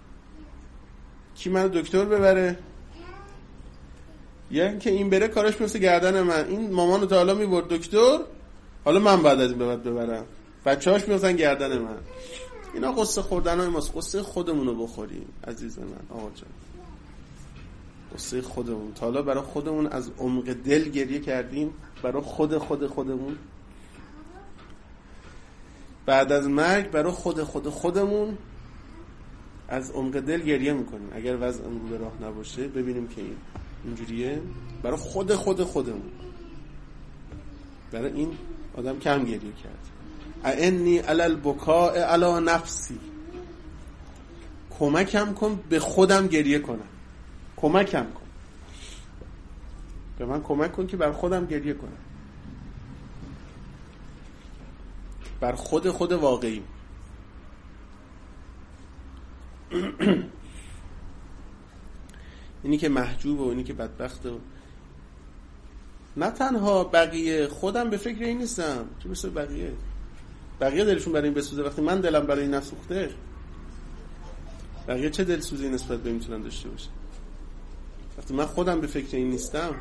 S1: کی منو دکتر ببره، یا اینکه این بره کاراش میفته گردن من. این مامانو تا حالا میبرد دکتر، حالا من بعد از این به بعد ببرم. بچه‌هاش میفتن گردن من. اینا قصه خوردنای ماست. قصه خودمونو بخوریم عزیز من. آقا جان قصه خودمون. تا حالا برای خودمون از عمق دل گریه کردیم؟ برای خودمون؟ بعد از مرگ برای خودمون از عمق دل گریه میکنیم. اگر وضعمون رو به راه نباشه ببینیم که اینجوریه، برای خودمون. برای این آدم کم گریه کرد. اعنی علی البکاء علی نفسی، کمکم کن به خودم گریه کنم. کمکم کن، به من کمک کن که بر خودم گریه کنم، بر خود واقعی. اینی که محجوب و اینی که بدبخت و نه تنها بقیه، خودم به فکر این نیستم. چه برسه بقیه دلشون برای این بسوزه وقتی من دلم برای این نسوخته. بقیه چه دلسوزی نسبت به میتونن داشته باشه وقتی من خودم به فکر این نیستم.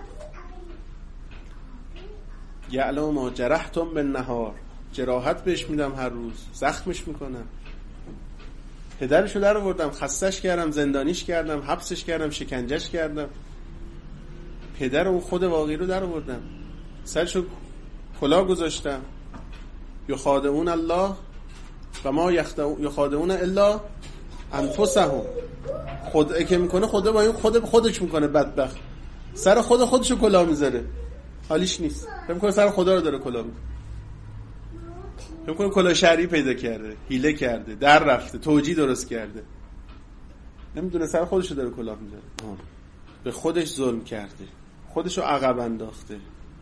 S1: یعلم ما جرحتم بالنهار، جراحت بهش میدم هر روز، زخمش میکنم. پدرشو در آوردم، خستش کردم، زندانیش کردم، حبسش کردم، شکنجهش کردم. پدر اون خود واقعی رو در آوردم، سرشو کلاه گذاشتم. یخادعون الله و ما یخادعون الا انفسهم. خدعه که میکنه خدا با این خودش میکنه. بدبخت سر خودشو کلاه میذاره، حالیش نیست. فکر میکنه سر خدا رو داره کلاه میکنه. فکر میکنه کلاه شرعی پیدا کرده، حیله کرده، در رفته، توجیه درست کرده. نمیدونه سر خودشو داره کلاه میذاره. به خودش ظلم کرده، خودشو عقب انداخته.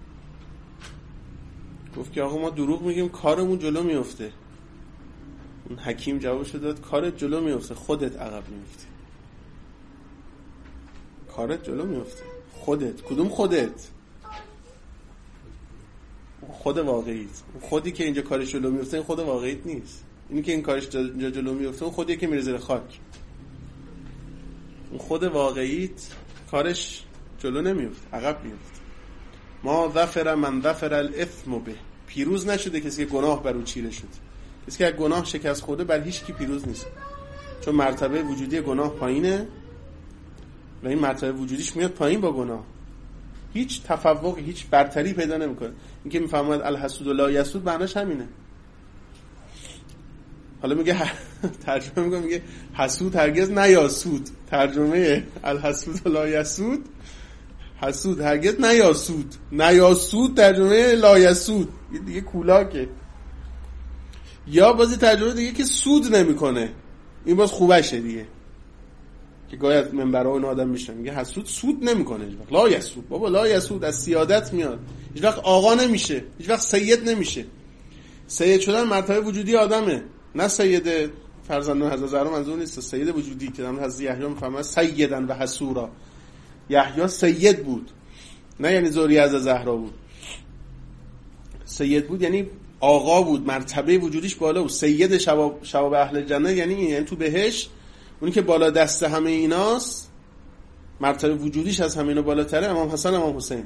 S1: گفت که آقا ما دروغ میگیم کارمون جلو میفته. اون حکیم جوابشو داد کارت جلو میفته، خودت عقب میفتی. کارت جلو میفته، خودت. کدوم خودت؟ خود واقعیت. اون خودی که اینجا کارش جلو میفته این خود واقعیت نیست. اینی که این کارش اینجا جلو میفته اون خودیه که میره زیر خاک. اون خود واقعیت کارش جلو نمیفته، عقب میفته. ما ظفر من ظفر الاثم به، پیروز نشده کسی که گناه بر او چیره شد. کسی که از گناه شکست خورده بر هیچ کی پیروز نیست، چون مرتبه وجودی گناه پایینه و این مرتبه وجودیش میاد پایین با گناه، هیچ تفوقی، هیچ برتری پیدا نمیکنه. این که میفهمد الحسود لا یسود معناش همینه. حالا میگه ترجمه میگه حسود هرگز نیاسود. ترجمه الحسود لا یسود، حسود هرگز نیاسود. نیاسود ترجمه لا یسود دیگه کولاکه. یا بازی ترجمه دیگه که سود نمیکنه، این باز خوبشه دیگه، که گاهی از منبرها اون آدم میشن میگه حسود سود نمیکنه هیچ وقت. لا یسود، بابا لا یسود از سیادت میاد، هیچ وقت آقا نمیشه، هیچ وقت سید نمیشه. سید شدن مرتبه وجودی آدمه، نه سید فرزندان حضرت زهرا منظور نیست، سید وجودی که حضرت یحیی میفهمه سیدن و حسورا. یحیی سید بود، نه یعنی ذریه از زهرا بود. سید بود یعنی آقا بود، مرتبه وجودیش بالا بود. سید شباب اهل جنت یعنی تو بهشت اونی که بالا دست همه ایناست، مرتبه وجودیش از همه اینا بالاتره، امام حسن امام حسین.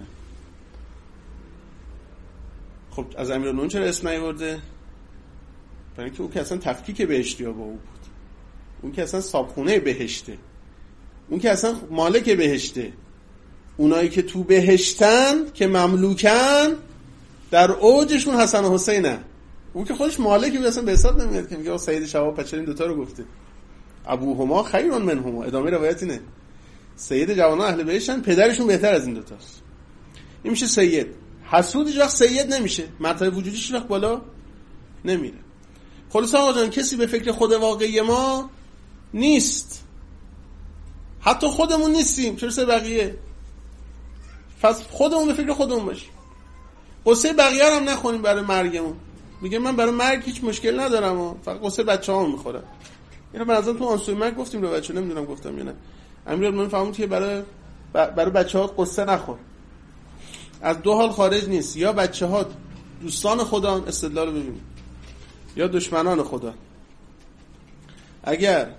S1: خب از امیرالمومنین چرا اسم نیورده؟ برای اینکه اون که اصلا تفکیک بهشتی ها با او بود، اون که اصلا صابخونه بهشته، اون که اصلا مالک بهشته. اونایی که تو بهشتن که مملوکن در اوجشون حسن و حسینه. اون که خودش مالکی بود اصلا به حساب نمیاد که میگه سید شباب پچر این دوتا رو گفته. ابوهما خیر منهما، ادامه روایت اینه. سید جوانان اهل بهشتن، پدرشون بهتر از این دوتاست. این میشه سید. حسود هیچ وقت سید نمیشه، مرتبه وجودیش هیچ وقت بالا نمیره. خلاص آقا جان کسی به فکر خود واقعی ما نیست، حتی خودمون نیستیم، چرا سه بقیه؟ پس خودمون به فکر خودمون باشیم. قصه بقیه هم نخونیم برای مرگمون. میگه من برای مرگ هیچ مشکل ندارم، فقط قصه بچه‌هام میخوره. اینو به نظرم تو آنسوی مرگ گفتیم رو بچه، نمیدونم گفتم یا نه. امیرالمومنین فهمید که برای بچه‌ها قصه نخور. از دو حال خارج نیست، یا بچه‌ها دوستان خدا، استدلال رو ببینید، یا دشمنان خدا. اگر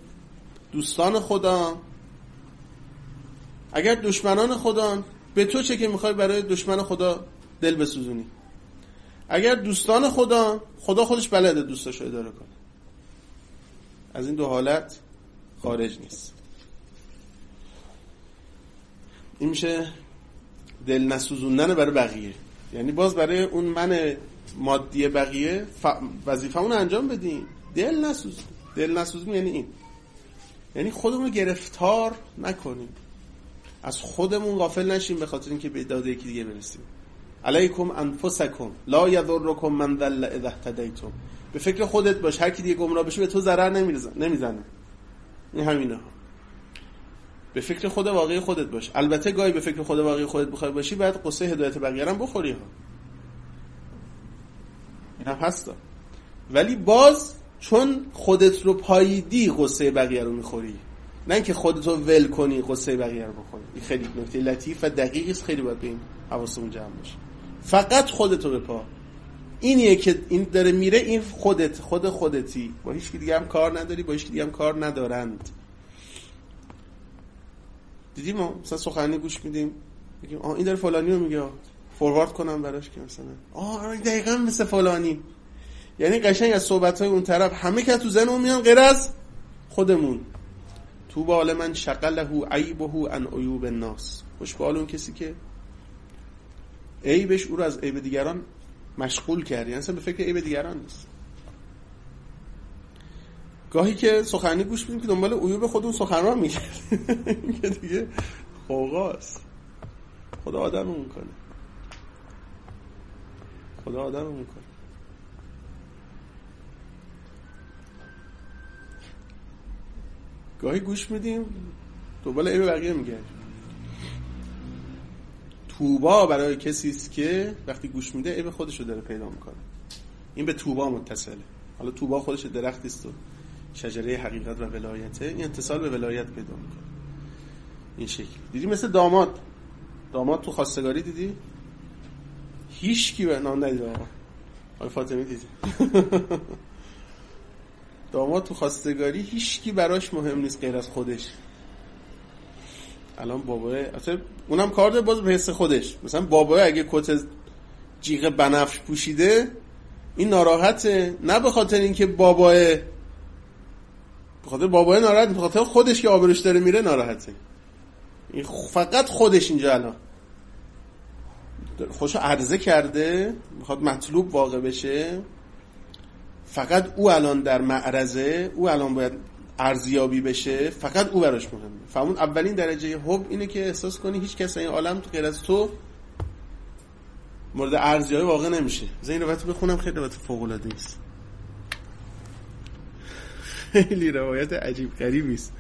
S1: دشمنان خدا، به تو چه که میخوای برای دشمن خدا دل بسوزونی؟ اگر دوستان خدا خودش بلده دوستاشو اداره کنه. از این دو حالت خارج نیست. این میشه دل نسوزوندن برای بقیه، یعنی باز برای اون من مادی بقیه وظیفه‌مون انجام بدیم. دل نسوزون یعنی این، یعنی خودمون گرفتار نکنیم، از خودمون غافل نشیم به خاطر اینکه به داده یکی دیگه برسیم. علیکم انفسکم لا یضرکم من ضل اذا اهتدیتم. به فکر خودت باش، هر کی دیگه گمراه بشه به تو ضرر نمیزنه. این همینا. به فکر خود واقعی خودت باش. البته گاهی به فکر خود واقعی خودت بخوای باشی باید قصه هدایت بقیه هم بخوری ها، این هم هستا. ولی باز چون خودت رو پاییدی قصه بقیه رو میخوری، نه اینکه خودت رو ول کنی قصه بقیه رو بخوری. این خیلی نکته لطیف و دقیقی است، خیلی باید به این حواسمون جمع باشه. فقط خودت رو بپا. اینیه که این داره میره، این خودتی، با هیچ کی دیگه هم کار نداری، با هیچ کی دیگه هم کار ندارند. دیدیم ما مثلا سخنرانی گوش میدیم، میگیم این داره فلانی رو میگه، فوروارد کنم براش که مثلا دقیقاً مثل فلانی. یعنی قشنگ از صحبت‌های اون طرف همه که تو ذهنمون میان غیر از خودمون. تو بال من شغله عیبه عن عیوب الناس. خوش به حال اون کسی که عیبش او رو از عیب دیگران مشغول کرد، یعنی اصلا به فکر عیب دیگران نیست. گاهی که سخنرانی گوش میدیم که دنبال عیوب خودمون سخنران میگرد که دیگه خوغاست. خدا آدمو میکنه. گاهی گوش میدیم دنبال عیب بقیه میگرد. توبا برای کسی است که وقتی گوش میده عیب خودشو داره پیدا میکنه. این به توبا متصله. حالا توبا خودش درختی است و شجره حقیقت و ولایته، این اتصال به ولایت پیدا میکنه. این شکل دیدی مثل داماد تو خواستگاری دیدی هیچ کی به نام ندید. آقای فاطمی دیدی داماد تو خواستگاری هیچ کی براش مهم نیست غیر از خودش. الان بابای اصلا اونم کار داره باز به حس خودش. مثلا بابای اگه کت جیغ بنفش پوشیده این ناراحته، نه به خاطر اینکه بابای ناراحت، به خاطر خودش که آبروش داره میره ناراحته. این فقط خودش اینجا الان خودشو عرضه کرده، میخواد مطلوب واقع بشه، فقط او الان در معرضه، او الان باید ارزیابی بشه، فقط او براش مهمه. فهمون اولین درجه حب اینه که احساس کنی هیچ کس این عالم تو غیر از تو مورد ارزیابی واقع نمیشه. مثلا این روایت بخونم، خیلی روایت فوق العاده است، خیلی روایت عجیب غریبی است.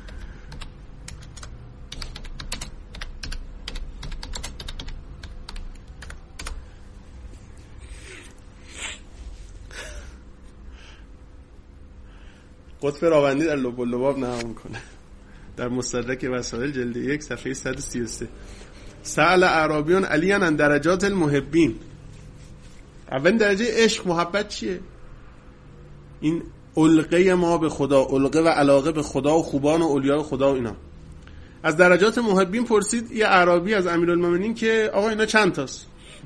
S1: قطب راوندی در لب اللباب نقل میکنه در مستدرک وسائل جلد 1 صفحه 133: سأل اعرابیون علی عن درجات المحبین. اولین درجه عشق محبت چیه؟ این علقه ما به خدا، علقه و علاقه به خدا و خوبان و اولیاء خدا و اینا. از درجات محبین پرسید یه اعرابی از امیرالمومنین که آقا اینا چند تاست؟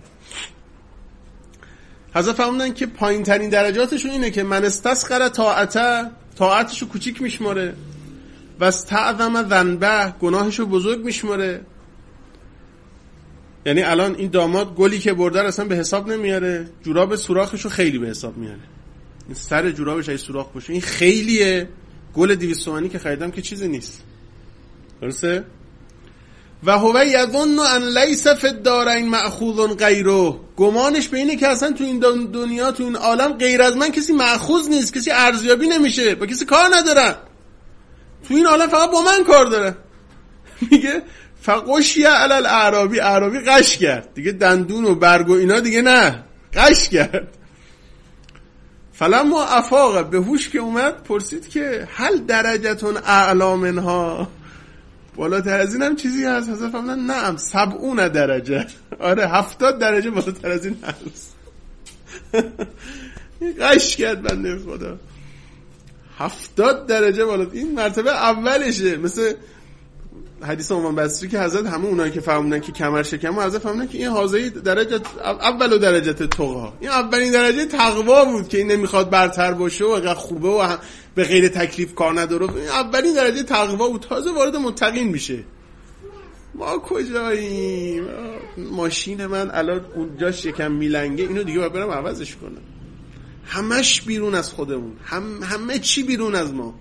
S1: حضرت فرمودن که پایین ترین درجاتشون اینه که من استسخر طاعتشو کوچیک میشماره و استعظم ذنبه، گناهشو بزرگ میشماره. یعنی الان این داماد گلی که برده اصلا به حساب نمیاره، جوراب سوراخشو خیلی به حساب میاره. این سر جورابش ای سوراخ باشه این خیلیه، گل 200 تومانی که خریدم که چیزی نیست. درسته؟ و هو یظن ان لیس فی الدارین مأخوذ غیره، گمانش به اینه که اصلا تو این دنیا، تو این عالم غیر از من کسی مأخوذ نیست، کسی ارزیابی نمیشه، با کسی کار ندارن، تو این عالم فقط با من کار داره. میگه فقشیه علی الاعرابی، اعرابی قش کرد دیگه، دندون و برگ و اینا دیگه نه، قش کرد. فلما افاق، به هوش که اومد پرسید که هل درجتون اعلی منها، بالاتر از این هم چیزی هست؟ حضرت فرمودن نعم 70 درجه، آره 70 درجه بالاتر از این هست. قش کرد بنده خدا، 70 درجه بالاتر، این مرتبه اولشه. مثل حدیث امام بصری که حضرت همه اونایی که فهموندن که کمر شکم، حضرت فهموندن که این حاضری درجه اول درجات تقوا، این اولین درجه تقوا بود که این نمیخواد برتر باشه و انقدر خوبه و به غیر تکلیف کار نداره، این اولین درجه تقوا بود، تازه وارد متقین میشه. ما کجاییم؟ ماشین من الان اونجا شکم میلنگه، اینو دیگه باید برم عوضش کنم. همش بیرون از خودمون، همه چی بیرون از ما.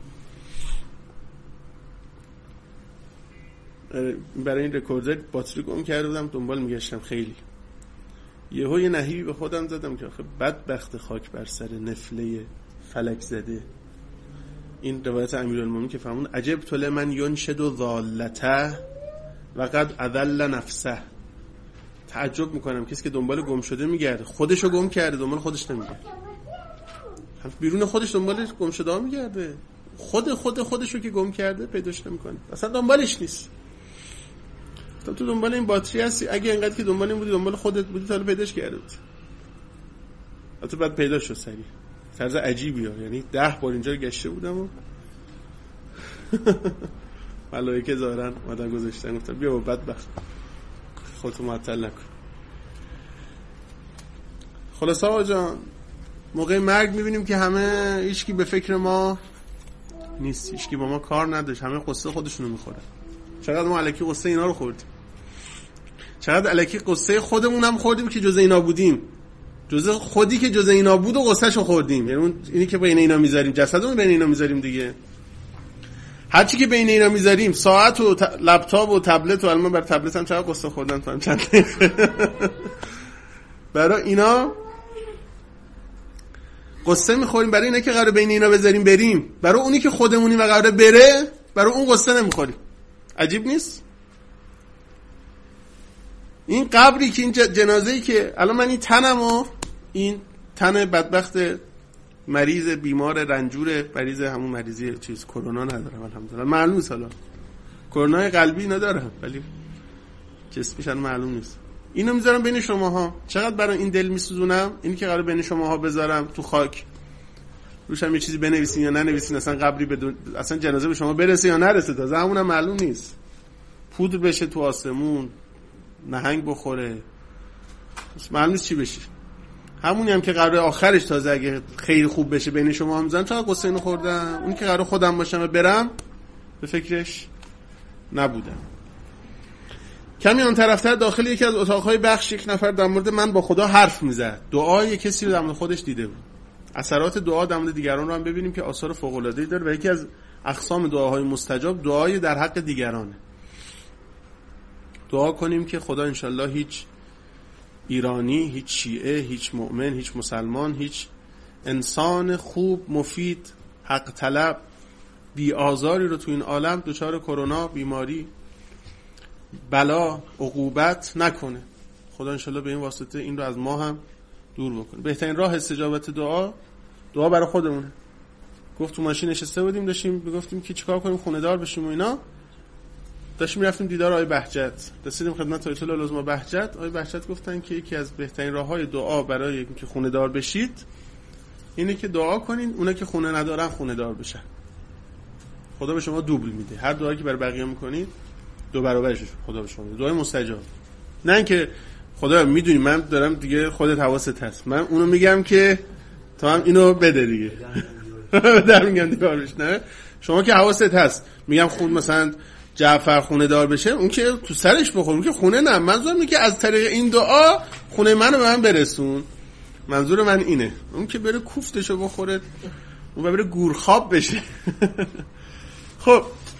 S1: برای این رکوردر باتری گم کرده بودم، دنبال میگشتم خیلی، یهو یه نهیبی به خودم زدم که آخه بدبخت خاک بر سر نفله فلک زده. این روایت امیرالمومنین که فرمون عجبت لمن ینشد ضالته و قد اذل نفسه. تعجب میکنم کسی که دنبال گم شده میگرده، خودشو گم کرده دنبال خودش نمیگرده، بیرون خودش دنبال گم شده ها میگرده، خودشو که گم کرده پیداش نمیکنه، اصلا دنبالش نیست. تو دنبال این باتری هستی، اگه اینقدر که دنبال این بودی، دنبال خودت بودی، تا پیداش کرده بودی. حتی بعد پیدا شد سریع. طرز عجیبی ها، یعنی 10 بار اینجا گشته بودم و ملائکه ظاهرا اومدن گذاشتن، گفتم بیا بدبخت خودتو معطل نکن. خلاص آقا جان، موقع مرگ میبینیم که همه هیچکی به فکر ما نیست، هیچکی با ما کار نداشت، همه قصه خودشونو میخوره. چقدر ما الکی قصه اینا رو خوردیم، چقدر الکی قصه خودمون هم خوردیم که جز اینا بودیم، جز خودی که جز اینا بود و قصهشو خوردیم. یعنی اینی که بین اینا میذاریم، جسدمون بین اینا میذاریم دیگه، هرچی که بین اینا میذاریم، ساعت و لپتاپ و تبلت و الان بر تبلت هم چقدر قصه خوردن تو هم چند برای اینا قصه میخوریم، برای اینا که قراره بین اینا بذاریم بریم، برای اونی که خودمونی و قراره بره برای اون قصه نمیخوریم. عجیب نیست؟ این قبری که این جنازه‌ای که الان من این تنمو، این تن بدبخت مریض بیمار رنجور، مریض همون مریضی چیز کرونا ندارم الحمدلله، معلوم سالا کرونا قلبی ندارم ولی جسمش معلوم نیست. اینو میذارم بین شماها، چقدر برای این دل میسوزونم، اینی که قرار بین شماها بذارم تو خاک، روشم یه چیزی بنویسین یا ننویسین، اصلا قبری اصلا جنازه به شما برسه یا نرسه، تازه همونم معلوم نیست. پودر بشه تو آسمون، نهنگ بخوره، معلوم نیست چی بشه. همونی هم که قرار آخرش تازه اگه خیلی خوب بشه بین شما هم میزنم چقدر قصه اینو خوردم. اونی که قرار خودم باشم و برم به فکرش نبودم. کمی آن طرفتر داخل یکی از اتاقهای بخش یک نفر در مورد من با خدا حرف میزد. دعای کسی رو در مورد خودش دیده بود. اثرات دعا در مورد دیگران رو هم ببینیم که آثار فوق‌العاده‌ای داره و یکی از اقسام دعاهای مستجاب دعای در حق دیگرانه. دعا کنیم که خدا انشالله هیچ ایرانی، هیچ شیعه، هیچ مؤمن، هیچ مسلمان، هیچ انسان خوب، مفید، حق طلب، بی آزاری رو تو این عالم دچار کرونا، بیماری، بلا، عقوبت نکنه. خدا انشالله به این واسطه این رو از ما هم دور بکنه. بهترین راه استجابت دعا برای خودمونه. گفت تو ماشین نشسته بودیم داشتیم میگفتیم که چیکار کنیم خونه دار بشیم و اینا، داشتیم میرفتیم دیدار آقای بهجت، رسیدیم خدمت آیت الله العظما بهجت. آقای بهجت گفتن که یکی از بهترین راههای دعا برای اینکه خونه دار بشید اینه که دعا کنین اونا که خونه ندارن خونه دار بشن. خدا به شما دوبل میده. هر دعایی که برای بقیه میکنید 2 برابرش خدا به شما میده. دعای مستجاب. نه اینکه خدا میدونی من دارم دیگه خودت حواست هست، من اونو میگم که تو هم اینو بده دیگه. در میگم دیوار بش. نه شما که حواست هست میگم خود مثلا جعفر خونه دار بشه، اون که تو سرش بخور، اون که خونه نه. منظورم اینه که از طریق این دعا خونه منو به من برسون. منظور من اینه. اون که بره کوفتشو بخوره، اون بره گورخواب بشه. خب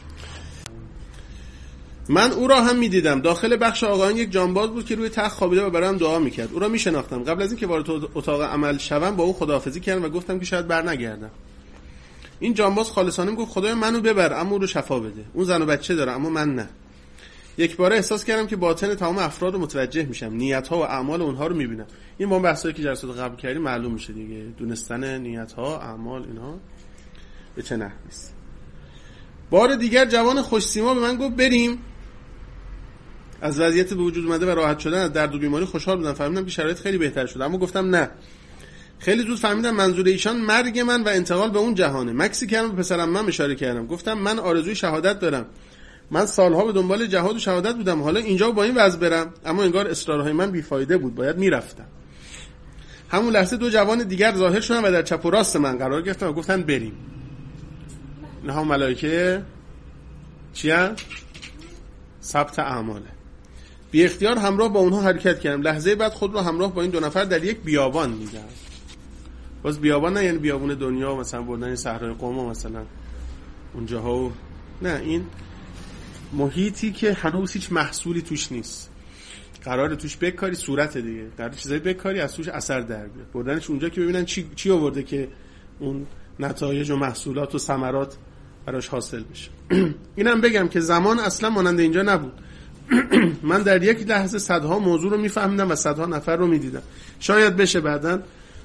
S1: من او را هم میدیدم. داخل بخش آقایان یک جانباز بود که روی تخت خوابیده و برایم دعا میکرد. او را میشناختم. قبل از اینکه وارد اتاق عمل شوم با او خداحافظی کردم و گفتم که شاید برنگردم. این جانباز خالصانه میگفت خدای منو ببر اما او رو شفا بده. اون زن و بچه داره اما من نه. یک باره احساس کردم که باطن تمام افراد رو متوجه میشم، نیت‌ها و اعمال اونها رو میبینم. این با بحثایی که جلسات قبل کردیم معلوم میشه دیگه، دونستن نیت‌ها، اعمال اینها به چه نحوی است. بار دیگر جوان خوش‌سیما به من گفت بریم. از وضعیت به وجود اومده و راحت شدن از درد و بیماری خوشحال بودم. فهمیدم که شرایط خیلی بهتر شده، اما گفتم نه. خیلی زود فهمیدم منظور ایشان مرگ من و انتقال به اون جهانه. مکسی کردم به پسرم من اشاره کردم. گفتم من آرزوی شهادت دارم. من سالها به دنبال جهاد و شهادت بودم. حالا اینجا با این وضع برم، اما انگار اصرارهای من بیفایده بود. باید میرفتم. همون لحظه 2 جوان دیگر ظاهر شدن و در چپ و راست من قرار گرفتن و گفتن بریم. اینها ملائکه چیه؟ ثبت اعماله. بی اختیار همراه با اونها حرکت کردم. لحظه بعد خود رو همراه با این 2 نفر در یک بیابان دیدم. باز بیابان نه یعنی بیابون دنیا مثلا بردن صحرای قم مثلا اونجاها، نه، این محیطی که هنوز هیچ محصولی توش نیست، قراره توش بکاری، صورت دیگه قراره چیزایی بکاری از توش اثر در بیاد. بردنش اونجا که ببینن چی آورده که اون نتایج و محصولات و ثمرات براش حاصل بشه. اینم بگم که زمان اصلا مانند اینجا نبود. من در یک لحظه صدها موضوع رو میفهمیدم و صدها نفر رو میدیدم. شاید بشه بعداً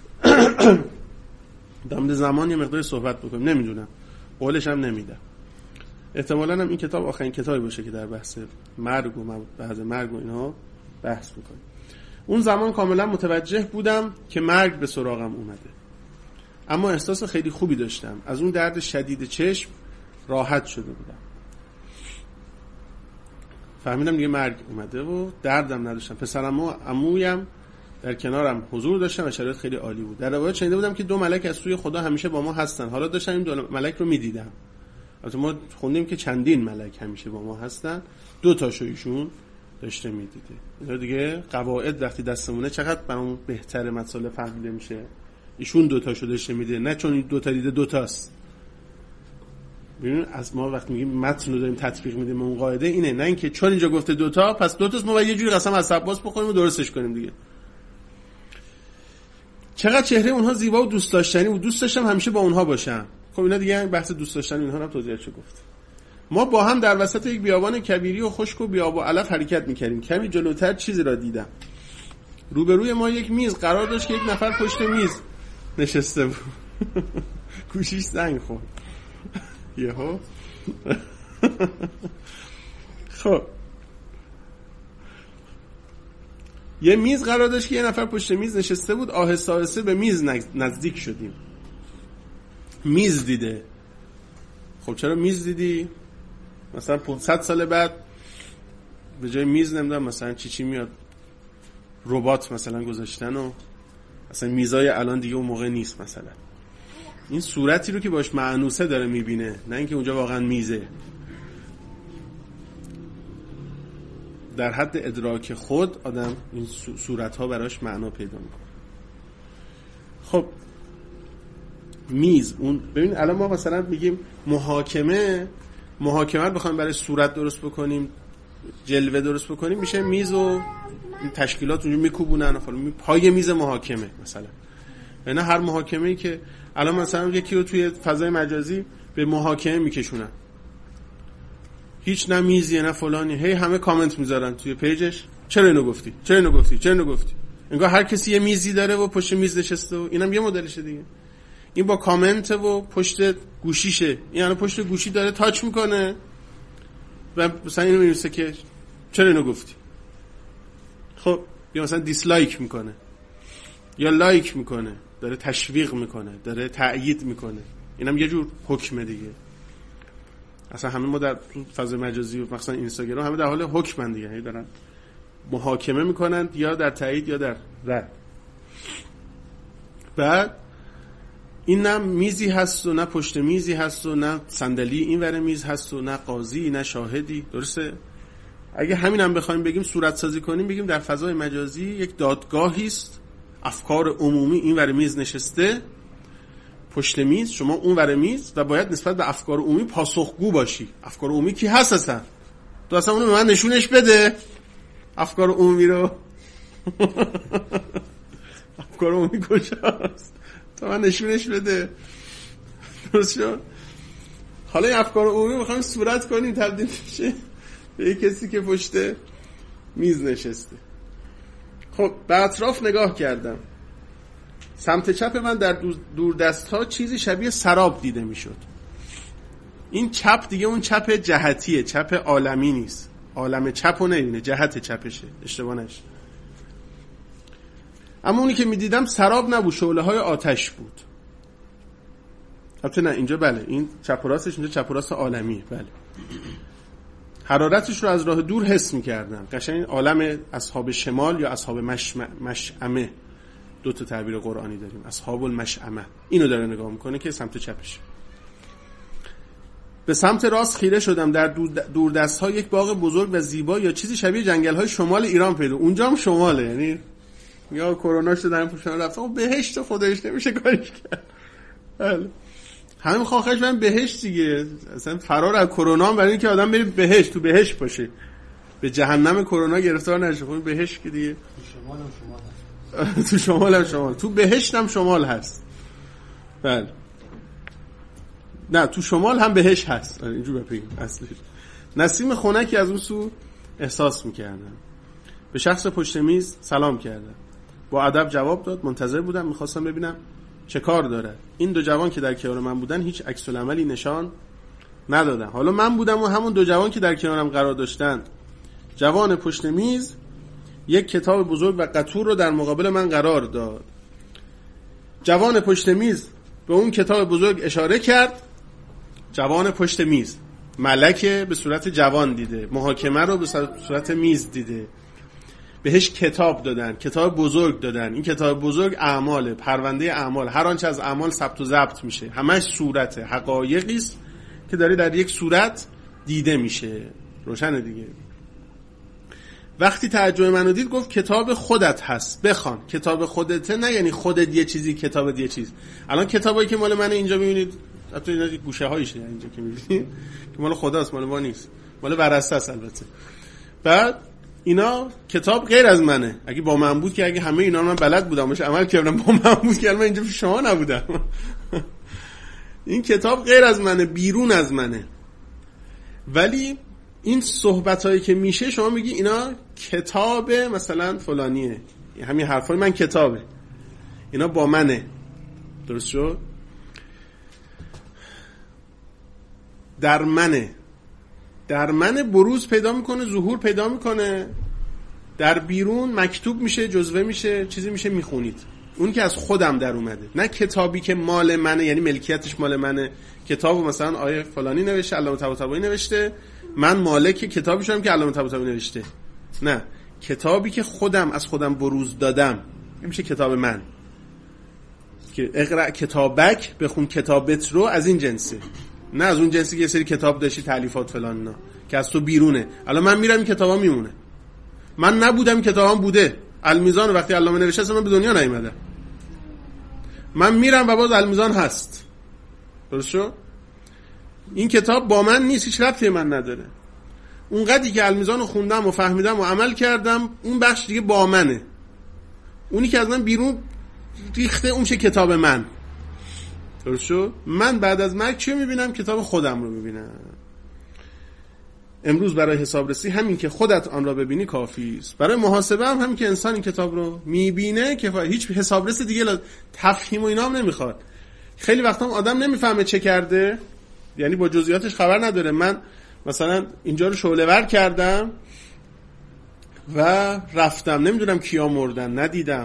S1: در زمان یه مقدار صحبت بکنیم، نمیدونم، قولش هم نمیدم. احتمالاً هم این کتاب آخرین کتابی باشه که در بحث مرگ و بحث مرگ و اینها بحث میکنیم. اون زمان کاملا متوجه بودم که مرگ به سراغم اومده، اما احساس خیلی خوبی داشتم. از اون درد شدید چشم راحت شده بودم. فهمیدم دیگه مرگ اومده و دردم نداشتم. پسرم و عمویم در کنارم حضور داشتن و شرایط خیلی عالی بود. در روایت شنیده بودم که 2 ملک از سوی خدا همیشه با ما هستن. حالا داشتم این 2 ملک رو میدیدم. البته ما خوندیم که چندین ملک همیشه با ما هستن، 2 تاشو ایشون داشته میدیده. اینا دیگه قواعد وقتی دستمونه چقدر برامون بهتره مسائل فهمیده میشه. ایشون 2 تاشو داشته میده، نه چون این 2 تا دیده 2 تاست. ببین از ما وقتی میگیم متن رو داریم تطبیق میدیم اون قاعده اینه، نه اینکه چون اینجا گفته 2 تا پس 2 تاست ما باید یه جوری قسم از عباس بخوریم و درستش کنیم دیگه. چقدر چهره اونها زیبا و دوست داشتنی بود. دوست داشتم همیشه با اونها باشم. خب اینا دیگه بحث دوست داشتن اینها رو توضیحش گفت. ما با هم در وسط یک بیابان کبیری و خشک و بیاب و علف حرکت می‌کردیم. کمی جلوتر چیزی را دیدم. روبروی ما یک میز قرار داشت که یک نفر پشت میز نشسته بود. گوشیش زنگ خورد. یهو خب یه میز قرار داشت که یه نفر پشت میز نشسته بود. آهسته آهسته به میز نزدیک شدیم. میز دیده. خب چرا میز دیدی؟ مثلا 500 سال بعد به جای میز نمیدونم مثلا چی میاد ربات مثلا گذاشتن و مثلا میزای الان دیگه اون موقع نیست. مثلا این صورتی رو که باش معنوسه داره میبینه، نه اینکه اونجا واقعا میزه. در حد ادراک خود آدم این صورت‌ها براش معنا پیدا میکنه. خب میز اون ببین الان ما مثلا میگیم محاکمه رو بخوایم برای صورت درست بکنیم، جلوه درست بکنیم، میشه میز و تشکیلات اونجا میکوبونن پای میز محاکمه مثلا. یعنی هر محاکمه‌ای که الان مثلا یکی رو توی فضای مجازی به محاکمه میکشونن، هیچ نه میزیه نه فلانی، هی همه کامنت میذارن توی پیجش چرا اینو گفتی، چرا اینو گفتی، چرا اینو گفتی. انگار هر کسی یه میزی داره و پشت میز نشسته و اینم یه مدلشه دیگه. این با کامنت و پشت گوشیشه، یعنی پشت گوشی داره تاچ میکنه و مثلا اینو می‌نویسه که چرا اینو گفتی. خب یا مثلا دیسلایک میکنه یا لایک میکنه، داره تشویق میکنه، داره تأیید میکنه. اینم یه جور حکمه دیگه. اصلا همه ما در فضای مجازی و مثلا اینستاگرام همه در حال حکمن دیگه، دارن محاکمه میکنن یا در تایید یا در رد. بعد این نه میزی هست و نه پشت میزی هست و نه صندلی این ور میز هست و نه قاضی نه شاهدی. درسته؟ اگه همین هم بخوایم بگیم صورت سازی کنیم، بگیم در فضای مجازی یک دادگاهی است، افکار عمومی این ور میز نشسته، پشت میز، شما اون ور میز، و باید نسبت به افکار عمومی پاسخگو باشی. افکار عمومی کی هست اصلا؟ تو اصلا اونو به من نشونش بده، افکار عمومی رو. افکار عمومی کجاست؟ تو من نشونش بده. درست شد؟ حالا این افکار عمومی میخوایم صورت کنیم، تبدیل میشه به یک کسی که پشت میز نشسته. خب به اطراف نگاه کردم، سمت چپ من در دور دست ها چیزی شبیه سراب دیده میشد. این چپ دیگه اون چپ جهتیه، چپ عالمی نیست. عالم چپ رو نمیبینه، جهت چپشه، اشتباه نشه. اما اونی که میدیدم سراب نبود، شعله های آتش بود. البته نه اینجا بله، این چپ و راستش اینجا چپ و راست عالمیه. بله حرارتش رو از راه دور حس میکردم. قشنگ عالم اصحاب شمال یا اصحاب مشعمه، دو تا تعبیر قرآنی داریم، اصحاب المشعمه، اینو داره نگاه میکنه که سمت چپش. به سمت راست خیره شدم، در دور دست ها یک باغ بزرگ و زیبا یا چیزی شبیه جنگل های شمال ایران پیدا. اونجا هم شماله، یعنی یا کرونا شده در پوشان رفته، بهشت خودش نمیشه کاریش کرد. بله همین خواهش من بهشت دیگه، اصلا فرار از کرونا برای اینکه آدم بره بهشت، تو بهشت باشه، به جهنم کرونا گرفتار نشه. خب بهشت که دیگه تو شمال هم شمال، تو بهشت هم شمال هست. بله نه تو شمال هم بهشت هست، اینجور بپیگیم اصلیش. نسیم خنکی از اون سو احساس میکردم. به شخص پشت میز سلام کردم، با ادب جواب داد. منتظر بودم، میخواستم ببینم چه کار داره. این دو جوان که در کنار من بودن هیچ عکس العملی نشان ندادن. حالا من بودم و همون دو جوان که در کنارم قرار داشتن. جوان پشت میز یک کتاب بزرگ و قطور رو در مقابل من قرار داد. جوان پشت میز به اون کتاب بزرگ اشاره کرد. جوان پشت میز ملکه به صورت جوان دیده، محاکمه رو به صورت میز دیده، بهش کتاب دادن، کتاب بزرگ دادن. این کتاب بزرگ اعماله، پرونده اعمال، هر آنچه از اعمال ثبت و ضبط میشه، همش صورته، حقایقی است که داره در یک صورت دیده میشه. روشنه دیگه. وقتی تعجب منو دید گفت کتاب خودت هست، بخوان. کتاب خودته نه یعنی خودت یه چیزی، کتابت یه چیز. الان کتابایی که مال منه اینجا میبینید، حتی اینا گوشه هایشه اینجا که میبینید که مال خداست، مال ما نیست، مال ورثه است البته. بعد اینا کتاب غیر از منه. اگه با من بود که اگه همه اینا رو من بلد بودم باشه عمل کردم، با من بود که من اینجا پیش شما نبودم. این کتاب غیر از منه، بیرون از منه. ولی این صحبتایی که میشه شما میگی اینا کتاب مثلا فلانیه، همین حرفای من کتابه، اینا با منه. درست شد؟ در منه، در من بروز پیدا میکنه، ظهور پیدا میکنه، در بیرون مکتوب میشه، جزوه میشه، چیزی میشه میخونید. اون که از خودم در اومده، نه کتابی که مال منه، یعنی ملکیتش مال منه. کتابو مثلا آیه فلانی نوشته، علامه طباطبایی نوشته، من مالک کتابی شدم که علامه طباطبایی نوشته. نه، کتابی که خودم از خودم بروز دادم این میشه کتاب من. که اقرا کتابک، بخون کتابت رو، از این جنسه، نه از اون جنسی که یه سری کتاب داشتی تالیفات فلان نه که از تو بیرونه. الان من میرم این کتابا میمونه، من نبودم کتابام بوده. المیزان وقتی علامه نوشته اصلا من به دنیا نیومدم، من میرم و باز المیزان هست. درست شد؟ این کتاب با من نیست، هیچ ربطی من نداره. اون قدری که المیزان رو خوندم و فهمیدم و عمل کردم، اون بخش دیگه با منه. اونی که از من بیرون ریخته اون چه کتاب من. درست شد؟ من بعد از مرگ چی میبینم؟ کتاب خودم رو میبینم. امروز برای حسابرسی همین که خودت آن را ببینی کافی است. برای محاسبه هم همین که انسان این کتاب رو میبینه کفایه. هیچ حسابرسی دیگه تفهیم و اینا هم نمیخواد. خیلی وقتا هم آدم نمیفهمه چه کرده، یعنی با جزئیاتش خبر نداره. من مثلا اینجا رو شعله‌ور کردم و رفتم، نمیدونم کیا مردن، ندیدم،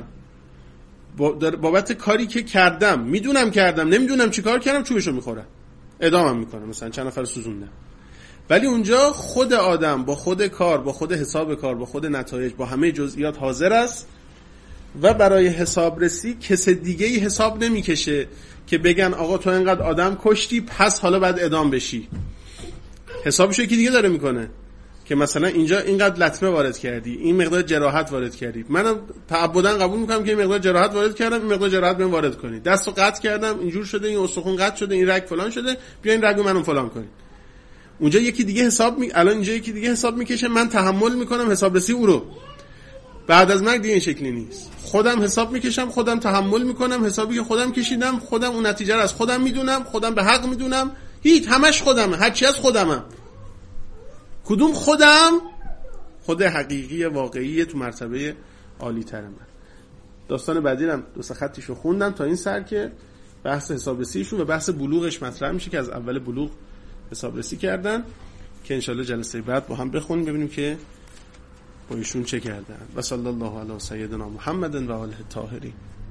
S1: بابت کاری که کردم میدونم کردم، نمیدونم چی کار کردم، چوبشو میخورم، اعدامم میکنم، مثلا چند نفر سوزوندم. ولی اونجا خود آدم با خود کار، با خود حساب کار، با خود نتایج، با همه جزئیات حاضر است و برای حسابرسی کس دیگه ای حساب نمیکشه که بگن آقا تو اینقدر آدم کشتی پس حالا باید اعدام بشی. حسابشو یکی دیگه داره میکنه که مثلا اینجا اینقدر لطمه وارد کردی، این مقدار جراحت وارد کردی، منم تعبداً قبول میکنم که این مقدار جراحت وارد کردم، این مقدار جراحت بهم وارد کنی، دستو قطع کردم، اینجور شده، این استخوان قطع شده، این رگ فلان شده، بیا این رگو منو فلان کنی. اونجا یکی دیگه حساب الان اینجا یکی دیگه حساب میکشه، من تحمل میکنم حسابرسی او رو. بعد از مرگ دیگه این شکلی نیست، خودم حساب میکشم، خودم تحمل میکنم، حسابی که خودم کشیدم، خودم اون نتیجه رو از خودم میدونم، خودم به حق میدونم، هیچ همش خودمه، هر چی از خودمم. کدوم خودم؟ خود حقیقی واقعی تو مرتبه عالی تر من. داستان بعدی هم دو سه خطیشو خوندم تا این سر که بحث حسابرسیشون و بحث بلوغش مطرح میشه که از اول بلوغ حسابرسی کردن، که انشالله جلسه بعد با هم بخونیم ببینیم که با ایشون چه کردن. و صلی الله علی سیدنا محمد و آله الطاهرین.